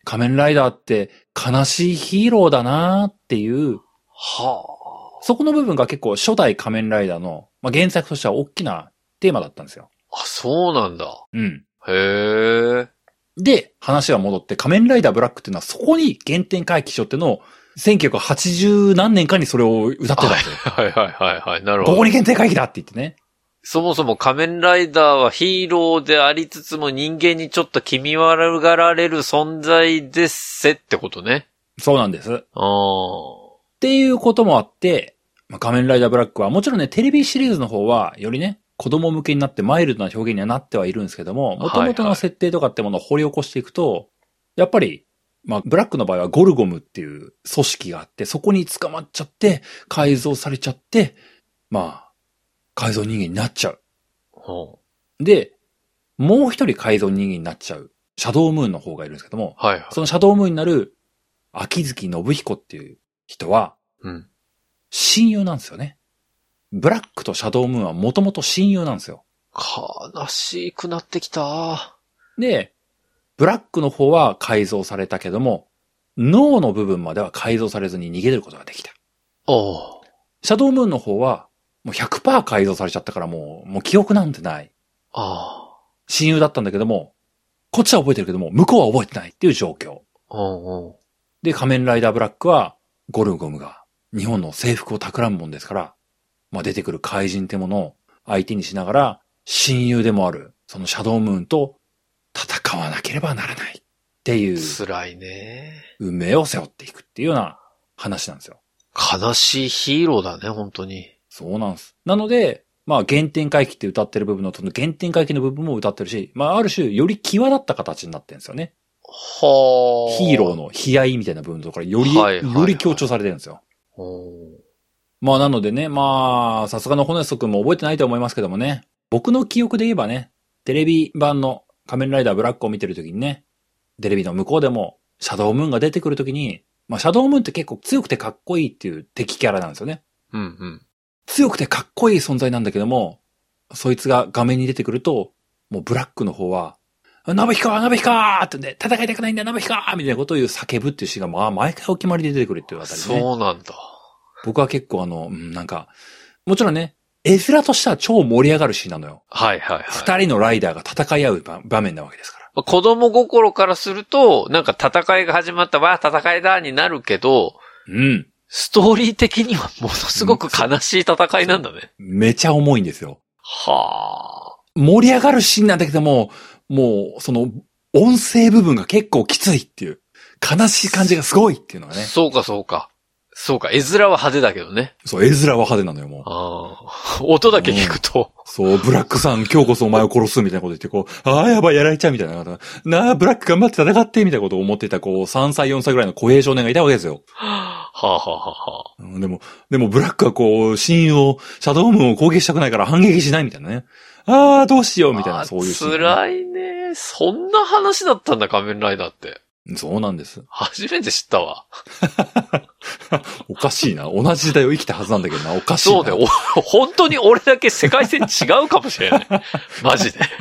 仮面ライダーって悲しいヒーローだなっていう、 はあ。 そこの部分が結構初代仮面ライダーの、まあ、原作としては大きなテーマだったんですよ。 あ、そうなんだ。 うん。 へえ。 で、話が戻って仮面ライダーブラックっていうのはそこに原点回帰しようっていうのを、1980何年かにそれを歌ってたんですよ。 はいはいはいはい。なるほど。 ここに原点回帰だって言ってね。 そもそも仮面ライダーはヒーローでありつつも人間にちょっと気味悪がられる存在ですせってことね。 そうなんです。 あっていうこともあって、まあ、仮面ライダーブラックはもちろんね、テレビシリーズの方はよりね、子供向けになってマイルドな表現にはなってはいるんですけども、元々の設定とかってものを掘り起こしていくと、やっぱり、まあ、ブラックの場合はゴルゴムっていう組織があって、そこに捕まっちゃって、改造されちゃって、まあ、改造人間になっちゃう。で、もう一人改造人間になっちゃう。シャドウムーンの方がいるんですけども、 はいはい、 そのシャドウムーンになる、秋月信彦っていう人は、親友なんですよね。ブラックとシャドウムーンはもともと親友なんですよ。 悲しくなってきた。 で、ブラックの方は改造されたけども、脳の部分までは改造されずに逃げ出ることができた。 おう。 シャドウムーンの方は、もう 100% 改造されちゃったからもう記憶なんてない。 ああ。 親友だったんだけども、こっちは覚えてるけども、向こうは覚えてないっていう状況。 おう。 で、仮面ライダーブラックは、ゴルゴムが日本の征服を企むもんですから、まあ出てくる怪人ってものを相手にしながら、親友でもある、そのシャドウムーンと戦わなければならないっていう。 辛いね。 運命を背負っていくっていうような話なんですよ。 悲しいヒーローだね、本当に。 そうなんです。なので、まあ原点回帰って歌ってる部分の、その原点回帰の部分も歌ってるし、まあある種より際立った形になってるんですよね。 はあ。 ヒーローの悲哀みたいな部分とかより、より強調されてるんですよ。まあなのでね、まあ、さすがのホネスト君も覚えてないと思いますけどもね、僕の記憶で言えばね、テレビ版の仮面ライダーブラックを見てるときにね、テレビの向こうでもシャドウムーンが出てくるときに、まあシャドウムーンって結構強くてかっこいいっていう敵キャラなんですよね。 うんうん。 強くてかっこいい存在なんだけども、そいつが画面に出てくると、もうブラックの方は、ナブヒカーナブヒカーってね、戦いたくないんだナブヒカーみたいなことを言う叫ぶっていうシーンがまあ毎回お決まりで出てくるっていうあたりね。 そうなんだ。 僕は結構なんか、もちろんね、絵面としては超盛り上がるシーンなのよ。 はいはいはい。 二人のライダーが戦い合う場面なわけですから。 子供心からすると、なんか戦いが始まったわ、戦いだになるけど、 うん。 ストーリー的にはものすごく悲しい戦いなんだね。 めちゃ重いんですよ。 はあ。 盛り上がるシーンなんだけども、もう、その、音声部分が結構きついっていう、悲しい感じがすごいっていうのがね。 そうかそうか。そうか、絵面は派手だけどね。 そう、絵面は派手なのよ、もう。 ああ。音だけ聞くと。 そう、ブラックさん、今日こそお前を殺すみたいなこと言って、こう、ああ、やばい、やられちゃうみたいな。なあ、ブラック頑張って戦ってみたいなことを思っていた、こう、3歳、4歳ぐらいの小平少年がいたわけですよ。 はあ、はあははあ、 でも、ブラックはこう、親友を、シャドウムーンを攻撃したくないから反撃しないみたいなね。ああ、どうしようみたいな、そういうシーン、ね。 辛いね。そんな話だったんだ、仮面ライダーって。 そうなんです。 初めて知ったわ。 おかしいな。同じ時代を生きたはずなんだけどな。おかしいな。 そうだよ。本当に俺だけ世界線違うかもしれない。マジで。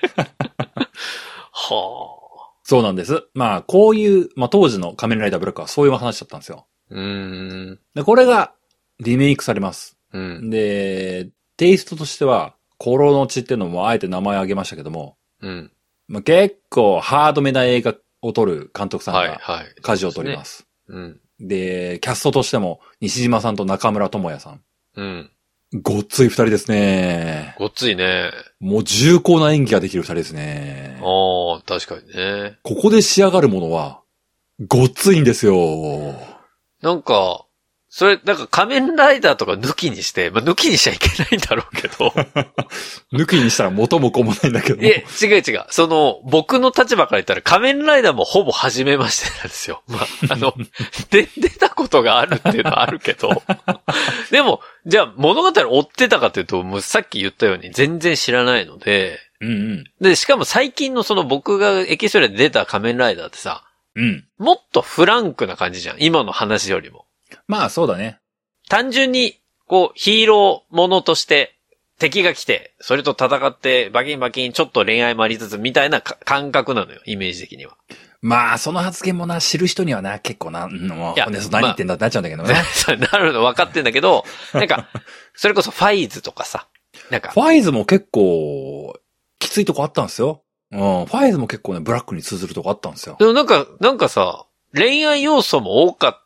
はあ。 そうなんです。まあ、こういう、まあ当時の仮面ライダーブラックはそういう話だったんですよ。で、これがリメイクされます。 うん、 で、テイストとしては、コロの血っていうのもあえて名前挙げましたけども、 うん、 まあ、結構ハードめな映画を撮る監督さんが舵を取ります。 はいはい、 で、キャストとしても西島さんと中村智也さん。 うん。 ごっつい二人ですね。 ごっついね。 もう重厚な演技ができる二人ですね。 ああ、確かにね。 ここで仕上がるものは、ごっついんですよ。 なんか、それ、なんか仮面ライダーとか抜きにして、まあ、抜きにしちゃいけないんだろうけど。 抜きにしたら元も子もないんだけど。 違う。僕の立場から言ったら仮面ライダーもほぼ初めましてなんですよ。まあ、出たことがあるっていうのはあるけど。でも、じゃあ物語を追ってたかというと、もうさっき言ったように全然知らないので。 うんうん。 で、しかも最近の僕がエキストラで出た仮面ライダーってさ、 うん。 もっとフランクな感じじゃん。今の話よりも。 まあそうだね。 単純に、ヒーローものとして、敵が来て、それと戦って、バキンバキン、ちょっと恋愛もありつつ、みたいな感覚なのよ、イメージ的には。 まあ、その発言もな、知る人にはな、結構な、もう、 いや何言ってんだってなっちゃうんだけどね。 なるの分かってんだけど、なんか、それこそファイズとかさ、なんか。 ファイズも結構、きついとこあったんですよ。ファイズも結構ね、ブラックに通ずるとこあったんですよ。 でもなんかさ、恋愛要素も多かった。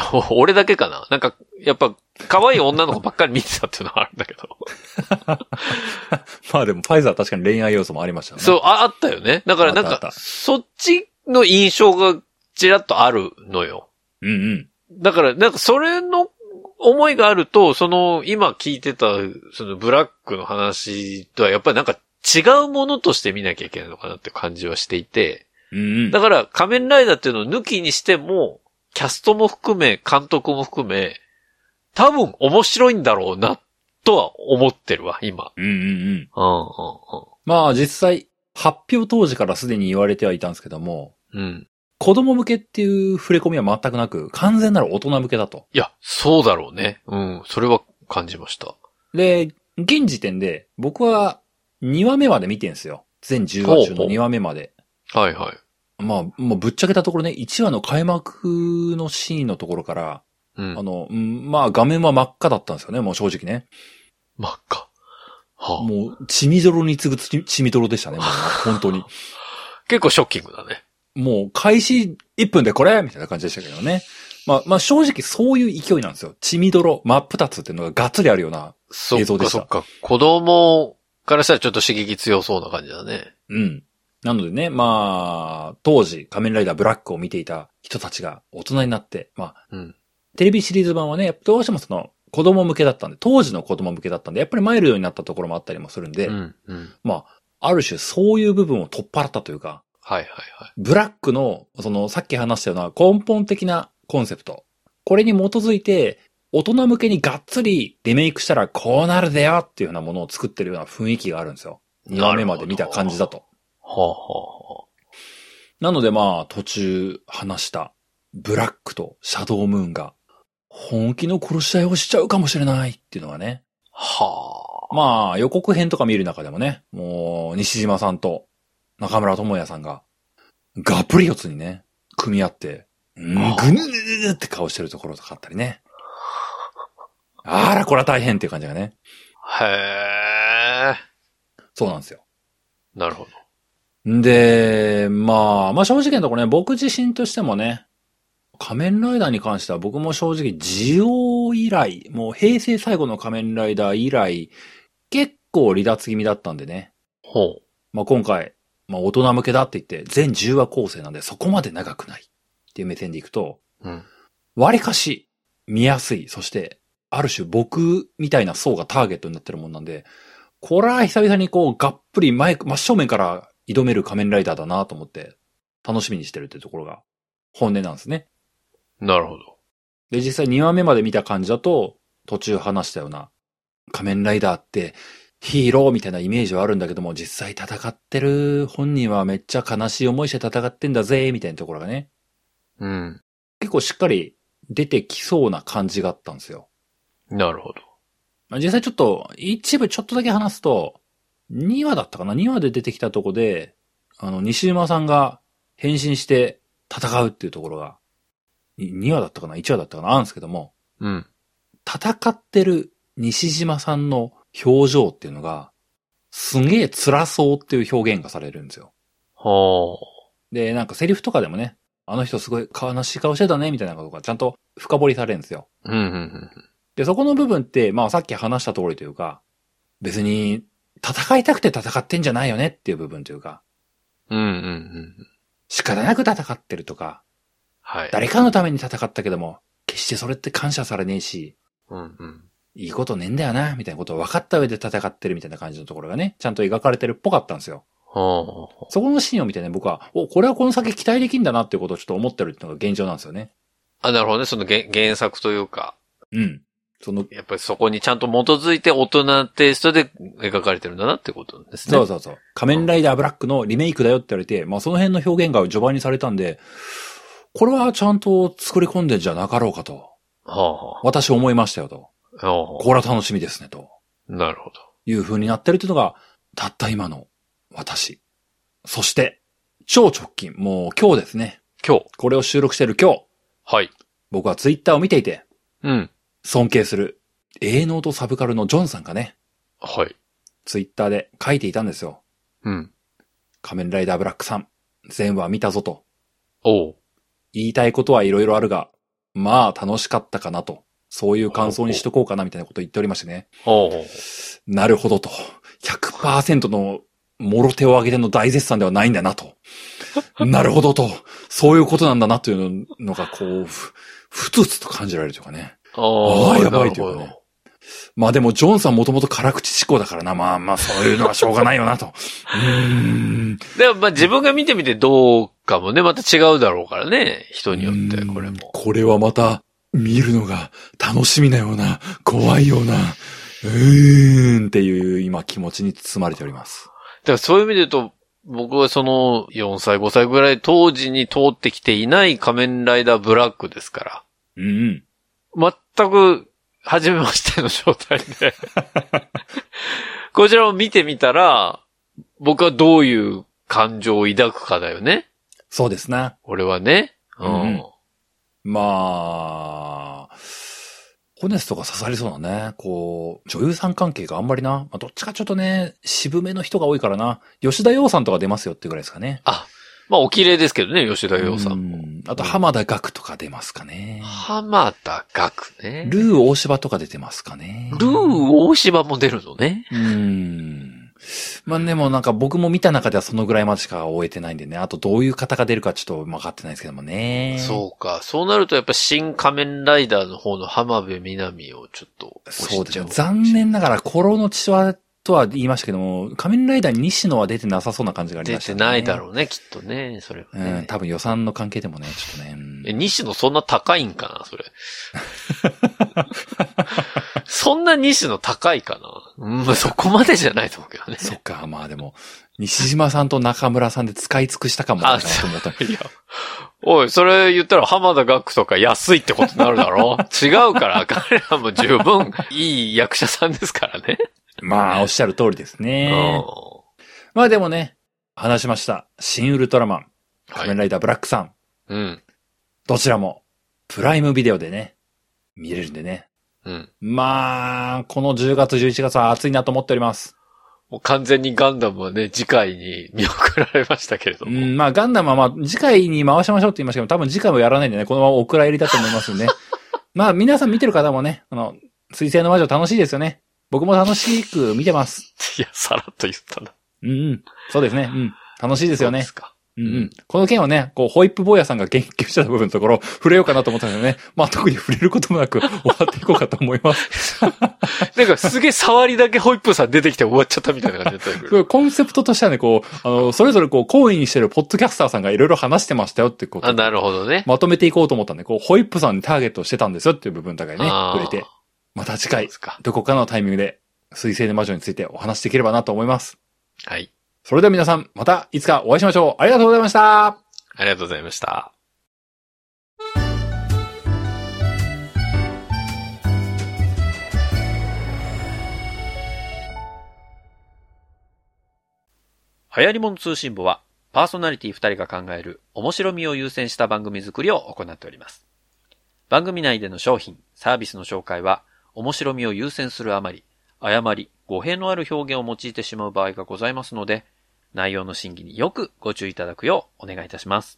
俺だけかな。なんか、やっぱ、可愛い女の子ばっかり見てたっていうのはあるんだけど。 まあでも、ファイズは確かに恋愛要素もありましたよね。 そう、あったよね。だからなんか、そっちの印象がちらっとあるのよ。 うんうん。 だから、なんかそれの思いがあると、今聞いてた、ブラックの話とはやっぱりなんか違うものとして見なきゃいけないのかなって感じはしていて。 うんうん。 だから仮面ライダーっていうのを抜きにしても、キャストも含め、監督も含め、多分面白いんだろうな、とは思ってるわ、今。 うんうんうん。 うんうんうん。 まあ実際、発表当時からすでに言われてはいたんですけども、 うん。 子供向けっていう触れ込みは全くなく、完全なる大人向けだと。 いや、そうだろうね。うん。それは感じました。 で、現時点で、僕は2話目まで見てんすよ。全10話中の2話目まで。 はいはい。 まあ、もうぶっちゃけたところね、1話の開幕のシーンのところから、 うん、 まあ画面は真っ赤だったんですよね、もう正直ね。 真っ赤。はあ、 もう、血みどろに次ぐ血みどろでしたね、もう、本当に。 結構ショッキングだね。 もう、開始1分でこれみたいな感じでしたけどね。まあ正直そういう勢いなんですよ。血みどろ、真っ二つっていうのががっつりあるような映像でした。 そっか。子供からしたらちょっと刺激強そうな感じだね。 うん。なのでね、まあ、当時、仮面ライダーブラックを見ていた人たちが大人になって、まあ、 うん、 テレビシリーズ版はね、どうしても子供向けだったんで、当時の子供向けだったんで、やっぱり参るようになったところもあったりもするんで、まあ、ある種そういう部分を取っ払ったというか、 はいはいはい。 ブラックの、さっき話したような根本的なコンセプト。これに基づいて、大人向けにがっつりリメイクしたらこうなるでよっていうようなものを作ってるような雰囲気があるんですよ。2話目まで見た感じだと。なのでまあ、途中話した、ブラックとシャドウムーンが、本気の殺し合いをしちゃうかもしれないっていうのがね。まあ、予告編とか見る中でもね、もう、西島さんと中村智也さんが、ガプリ四つにね、組み合って、ぐぬぬぬって顔してるところとかあったりね。あら、これは大変っていう感じがね。 へー。 そうなんですよ。 なるほど。んで、まあ正直なところね、僕自身としてもね、仮面ライダーに関しては僕も正直、ジオ以来、もう平成最後の仮面ライダー以来、結構離脱気味だったんでね。 ほう。 まあ今回、まあ大人向けだって言って、全10話構成なんでそこまで長くないっていう目線でいくと、割かし見やすい、そしてある種僕みたいな層がターゲットになってるもんなんで、これは久々にこうがっぷり真正面から挑める仮面ライダーだなと思って楽しみにしてるっていうところが本音なんですね。 なるほど。 で、実際2話目まで見た感じだと途中話したような仮面ライダーってヒーローみたいなイメージはあるんだけども、実際戦ってる本人はめっちゃ悲しい思いして戦ってんだぜ、みたいなところがね。 うん。 結構しっかり出てきそうな感じがあったんですよ。 なるほど。 実際ちょっと、一部ちょっとだけ話すと、2話だったかな ?2 話で出てきたとこで、西島さんが変身して戦うっていうところが、2話だったかな ?1 話だったかなあるんですけども、 うん。 戦ってる西島さんの表情っていうのが、すげえ辛そうっていう表現がされるんですよ。 はあ。 で、なんかセリフとかでもね、あの人すごい悲しい顔してたね、みたいなことがちゃんと深掘りされるんですよ。で、そこの部分って、まあさっき話した通りというか、別に戦いたくて戦ってんじゃないよねっていう部分というか、仕方なく戦ってるとか、 はい。 誰かのために戦ったけども、決してそれって感謝されねえし、いいことねえんだよな、みたいなことを分かった上で戦ってるみたいな感じのところがね、ちゃんと描かれてるっぽかったんですよ。そこのシーンを見てね、僕は、これはこの先期待できんだなっていうことをちょっと思ってるっていうのが現状なんですよね。 あ、なるほどね。その原作というか。 うん。 やっぱりそこにちゃんと基づいて大人テイストで描かれてるんだなってことですね。 そう。仮面ライダーブラックのリメイクだよって言われて、まあその辺の表現が序盤にされたんで、これはちゃんと作り込んでんじゃなかろうかと。私思いましたよと。これは楽しみですねと。 なるほど。 いう風になってるっていうのが、たった今の私。そして、 超直近、もう今日ですね。 今日。 これを収録している今日。 はい。 僕はツイッターを見ていて、 うん。 尊敬する、営農とサブカルのジョンさんがね、 はい。 ツイッターで書いていたんですよ。 うん。 仮面ライダーブラックさん、全話見たぞと。 おう。 言いたいことはいろいろあるが、まあ楽しかったかなと。そういう感想にしとこうかなみたいなことを言っておりましてね。 おう。 なるほどと。100% のもろ手を挙げての大絶賛ではないんだなと。なるほどと。そういうことなんだなというのがこう、ふつふつと感じられるというかね。ああ、やばいというかね。まあでもジョンさんもともと辛口思考だからな。まあそういうのはしょうがないよなと。 でもまあ自分が見てみてどうかもね、また違うだろうからね。人によってこれも。 これはまた見るのが楽しみなような、怖いような、っていう今気持ちに包まれております。 だからそういう意味で言うと、僕はその4歳5歳ぐらい当時に通ってきていない仮面ライダーブラックですから。全く初めましての状態で。こちらを見てみたら、僕はどういう感情を抱くかだよね。 そうですね。 俺はね。 まあ、ホネストが刺さりそうだね。こう、女優さん関係があんまりな。まあ、どっちかちょっとね、渋めの人が多いからな。吉田洋さんとか出ますよっていうぐらいですかね。 あ、まあお綺麗ですけどね、吉田洋さんも。 あと浜田岳とか出ますかね。 浜田岳ね。 ルー大柴とか出てますかね。 ルー大柴も出るのね。 まあでもなんか僕も見た中ではそのぐらいまでしか終えてないんでね。あとどういう方が出るかちょっと分かってないですけどもね。 そうか。そうなるとやっぱ新仮面ライダーの方の浜辺美波をちょっとそうですね。残念ながらコロの父親とは言いましたけども、仮面ライダーに西野は出てなさそうな感じがありましたね。 出てないだろうね、きっとね。それはね。 多分予算の関係でもね、ちょっとね。 西野そんな高いんかな、それ。そんな西野高いかな、そこまでじゃないと思うけどね。 そっか、まあでも、西島さんと中村さんで使い尽くしたかもなと思った。 いや。おい、それ言ったら浜田岳とか安いってことになるだろ違うから、彼らも十分いい役者さんですからね。 まあ、おっしゃる通りですね。まあでもね、話しました。新ウルトラマン、仮面ライダーブラックさん。どちらも、プライムビデオでね、見れるんでね。まあ、この10月、11月は暑いなと思っております。 もう完全にガンダムはね、次回に見送られましたけれども。 まあガンダムはまあ次回に回しましょうって言いましたけど、多分次回もやらないんでね、このままお蔵入りだと思いますんでね。まあ皆さん見てる方もね、水星の魔女楽しいですよね。僕も楽しく見てます。 いや、さらっと言ったな。 そうですね。楽しいですよね。 そうですか。 この件はね、こう、ホイップ坊やさんが言及した部分のところ、触れようかなと思ったんですよね。まあ特に触れることもなく終わっていこうかと思います。 なんかすげえ触りだけホイップさん出てきて終わっちゃったみたいな感じだったけど。 コンセプトとしてはね、こう、それぞれこう、講義にしてるポッドキャスターさんがいろいろ話してましたよってこと。 なるほどね。 まとめていこうと思ったんで、こう、ホイップさんにターゲットをしてたんですよっていう部分だけね、触れて。また次回、どこかのタイミングで、水星の魔女についてお話しできればなと思います。 はい。 それでは皆さん、またいつかお会いしましょう。ありがとうございました。 ありがとうございました。流行り物通信簿は、パーソナリティ2人が考える面白みを優先した番組作りを行っております。番組内での商品、サービスの紹介は、面白みを優先するあまり、誤り、語弊のある表現を用いてしまう場合がございますので、内容の審議によくご注意いただくようお願いいたします。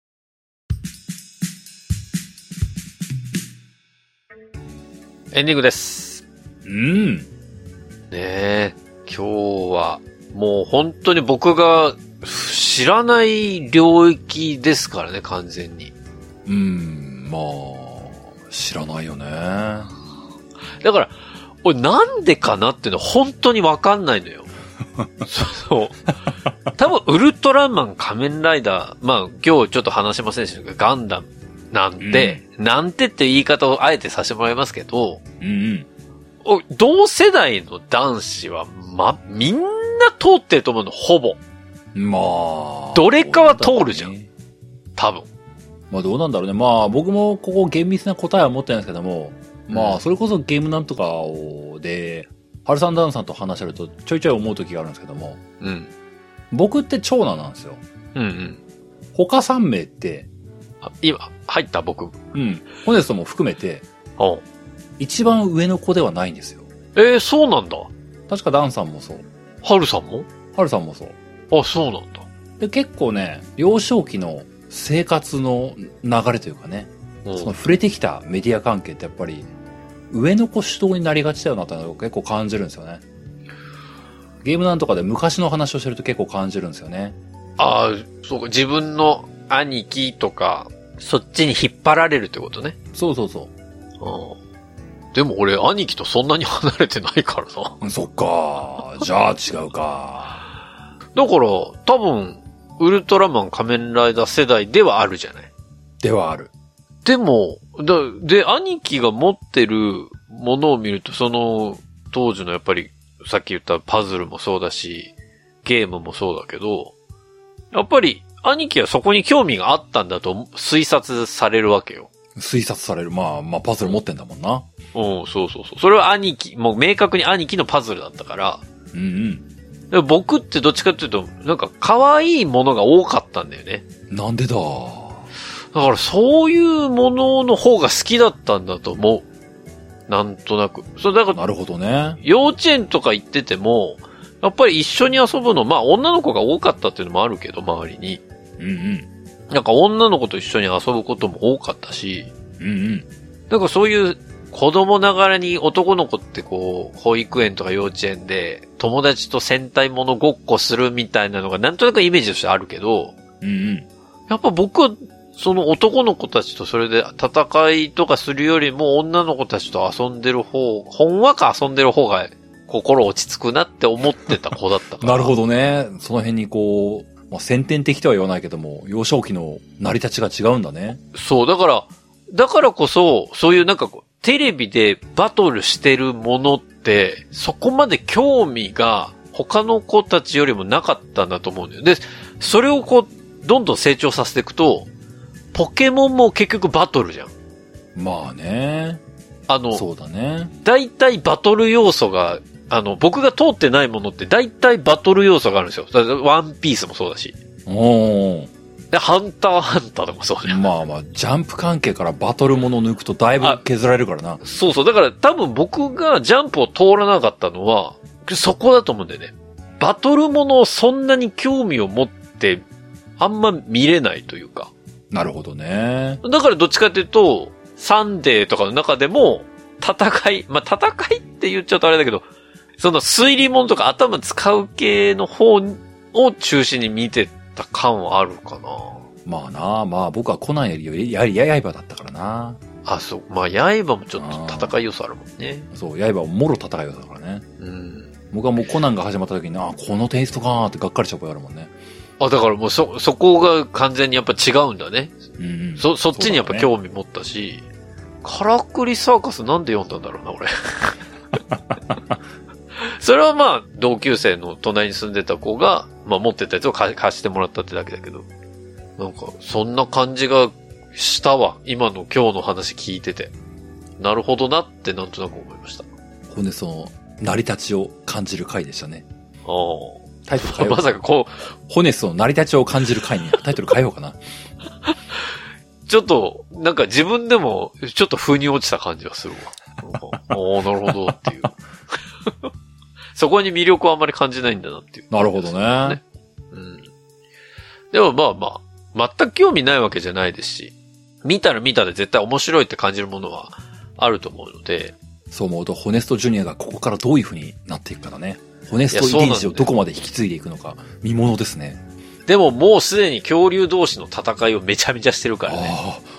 エンディングです。ねえ、今日はもう本当に僕が知らない領域ですからね、完全に。 まあ、知らないよね。 だから、俺なんでかなっていうのは本当にわかんないのよ。そう。多分、ウルトラマン、仮面ライダー、まあ、今日ちょっと話しませんでしたけど、ガンダムなんて、なんてって言い方をあえてさせてもらいますけど、同世代の男子は、みんな通ってると思うの、ほぼ。まあ。どれかは通るじゃん。多分。 まあどうなんだろうね。まあ僕もここ厳密な答えは持ってないんですけども、まあそれこそゲームなんとかで、ハルさんダンさんと話してるとちょいちょい思う時があるんですけども、僕って長男なんですよ。 うんうん。 他3名って、 今、入った僕。 うん。ホネストも含めて、一番上の子ではないんですよ。 そうなんだ。 確かダンさんもそう。 ハルさんも？ ハルさんもそう。 あ、そうなんだ。 で、結構ね、幼少期の生活の流れというかね、その触れてきたメディア関係ってやっぱり、上の子主導になりがちだよなってのを結構感じるんですよね。ゲームなんとかで昔の話をしてると結構感じるんですよね。 ああ、そうか。自分の兄貴とか、そっちに引っ張られるってことね。 そうそうそう。 でも俺、兄貴とそんなに離れてないからさ。 そっか。じゃあ違うか。 だから、多分、ウルトラマン仮面ライダー世代ではあるじゃない。 ではある。 でも、で、兄貴が持ってるものを見ると、その、当時のやっぱり、さっき言ったパズルもそうだし、ゲームもそうだけど、やっぱり、兄貴はそこに興味があったんだと推察されるわけよ。 推察される。まあ、パズル持ってんだもんな。 うん、そうそうそう。それは兄貴、もう明確に兄貴のパズルだったから。 うんうん。 で僕ってどっちかっていうと、なんか可愛いものが多かったんだよね。 なんでだ。 だからそういうものの方が好きだったんだと思う。なんとなく。だから。 なるほどね。 幼稚園とか行ってても、やっぱり一緒に遊ぶの、まあ女の子が多かったっていうのもあるけど、周りに。 うんうん。 なんか女の子と一緒に遊ぶことも多かったし。 うんうん。 なんかそういう子供ながらに男の子ってこう、保育園とか幼稚園で友達と戦隊ものごっこするみたいなのがなんとなくイメージとしてあるけど、 うんうん。 やっぱ僕はその男の子たちとそれで戦いとかするよりも女の子たちと遊んでる方、ほんわか遊んでる方が心落ち着くなって思ってた子だったから。 なるほどね。その辺にこう、まあ、先天的とは言わないけども、幼少期の成り立ちが違うんだね。 そう、だからこそ、そういうなんかこう、テレビでバトルしてるものって、そこまで興味が他の子たちよりもなかったんだと思うんだよ。で、それをこう、どんどん成長させていくと、ポケモンも結局バトルじゃん。 まあね。そうだね。 大体バトル要素が、僕が通ってないものって大体バトル要素があるんですよ。ワンピースもそうだし。 おー。 で、ハンターハンターでもそうじゃん。 まあまあ、ジャンプ関係からバトルもの抜くとだいぶ削られるからな。 そうそう。だから多分僕がジャンプを通らなかったのは、そこだと思うんだよね。バトルものをそんなに興味を持って、あんま見れないというか。 なるほどね。 だからどっちかっていうと、サンデーとかの中でも、戦いって言っちゃうとあれだけど、その推理物とか頭使う系の方を中心に見てた感はあるかな。 まあな、まあ僕はコナンよりやはり刃だったからな。 あ、そう。まあ刃もちょっと戦い要素あるもんね。 そう、刃ももろ戦い要素だからね。 うん。 僕はもうコナンが始まった時に、このテイストかーってがっかりしちゃう場合あるもんね。 あ、だからもうそこが完全にやっぱ違うんだね。 うん、うん。 そっちにやっぱ興味持ったし、からくりサーカスなんで読んだんだろうな、俺。それはまあ、同級生の隣に住んでた子が、まあ持ってたやつを貸してもらったってだけだけど、なんか、そんな感じがしたわ。今の今日の話聞いてて。なるほどなってなんとなく思いました。 ほんでその、成り立ちを感じる回でしたね。 ああ。 タイトル変えようか。 まさかこう。ホネスの成り立ちを感じる回にタイトル変えようかな。 ちょっと、なんか自分でも、ちょっと風に落ちた感じがするわ。ああ、なるほどっていう。そこに魅力はあんまり感じないんだなっていう。 なるほどね。 うん。でもまあまあ、全く興味ないわけじゃないですし、見たら見たで絶対面白いって感じるものはあると思うので。 そう思うと、ホネストジュニアがここからどういう風になっていくかだね。ホネスト遺伝子をどこまで引き継いでいくのか、見ものですね。 でももうすでに恐竜同士の戦いをめちゃめちゃしてるからね。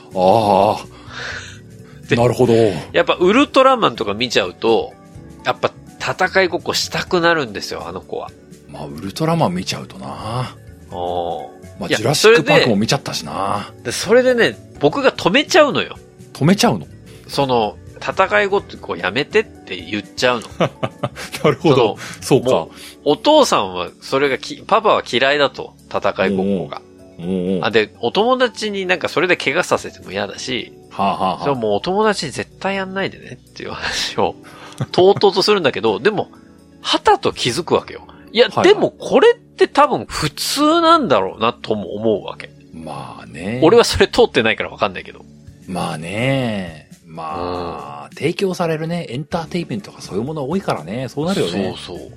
なるほど。 やっぱウルトラマンとか見ちゃうと、やっぱ戦いごっこしたくなるんですよ、あの子は。 まあ、ウルトラマン見ちゃうとな。まあ、ジュラシックパークも見ちゃったしな。 それでね、僕が止めちゃうのよ。 止めちゃうの？ その、戦いごっこやめてって言っちゃうの。 なるほど。そうか。 お父さんは、それがパパは嫌いだと、戦いごっこが。で、お友達になんかそれで怪我させても嫌だし、それもうお友達に絶対やんないでねっていう話を、とうとうとするんだけど、でも、はたと気づくわけよ。いや、でもこれっって多分普通なんだろうなとも思うわけ。 まあね。 俺はそれ通ってないからわかんないけど。 まあね。まあ、提供されるね、エンターテインメントとかそういうもの多いからね。そうなるよね。 そうそう。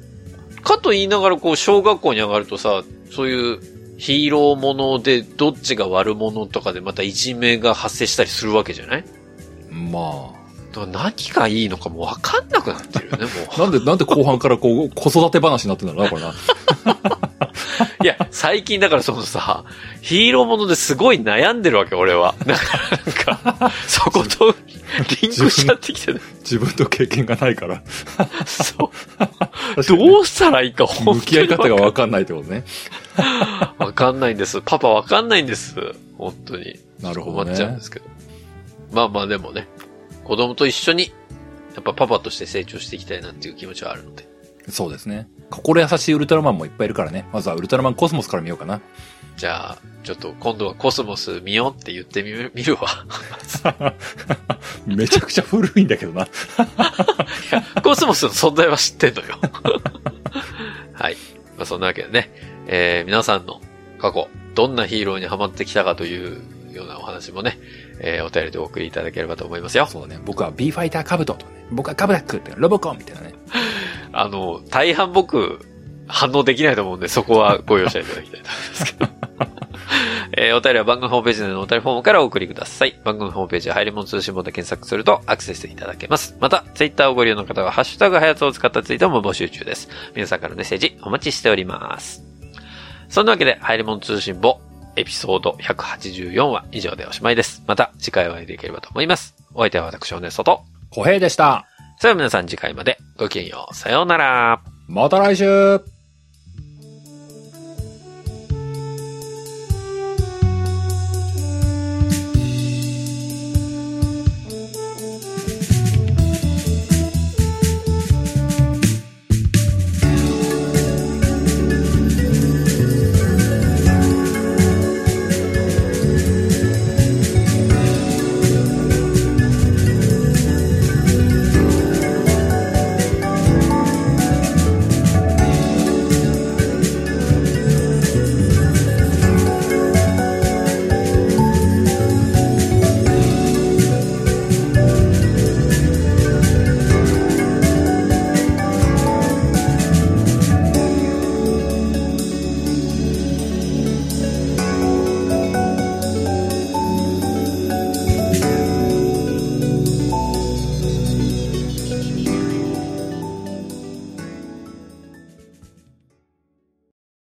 かと言いながらこう、小学校に上がるとさ、そういうヒーローものでどっちが悪者とかでまたいじめが発生したりするわけじゃない？ まあ。 だから何がいいのかもうわかんなくなってるよね、もう。なんで後半からこう、子育て話になってんだろうな、これな。 いや、最近だからそのさ、ヒーローものですごい悩んでるわけ、俺は。なんか、そことリンクしちゃってきてね。 自分と経験がないから。 そう。どうしたらいいか、本当に。 向き合い方がわかんないってことね。 わかんないんです。パパわかんないんです。本当に。 なるほどね。 困っちゃうんですけど。まあまあでもね、子供と一緒に、やっぱパパとして成長していきたいなっていう気持ちはあるので。 そうですね。心優しいウルトラマンもいっぱいいるからね。まずはウルトラマンコスモスから見ようかな。 じゃあ、ちょっと今度はコスモス見ようって言ってみるわ。 めちゃくちゃ古いんだけどな。いや、コスモスの存在は知ってんのよ。はい。まあ、そんなわけでね、皆さんの過去、どんなヒーローにハマってきたかというようなお話もね、お便りでお送りいただければと思いますよ。 そうね。僕は B ファイターカブトとかね。僕はカブラックってロボコンみたいなね。 大半僕、反応できないと思うんで、そこはご容赦いただきたいと思いますけど。お便りは番組ホームページのお便りフォームからお送りください。番組ホームページはハイリモン通信簿で検索するとアクセスいただけます。また、ツイッターをご利用の方はハッシュタグハヤツを使ったツイートも募集中です。皆さんからのメッセージお待ちしております。そんなわけで、ハイリモン通信簿エピソード184話以上でおしまいです。また次回お会いできればと思います。お相手は私、オネストと小平でした。 それでは皆さん次回までごきげんよう。さようなら。 また来週。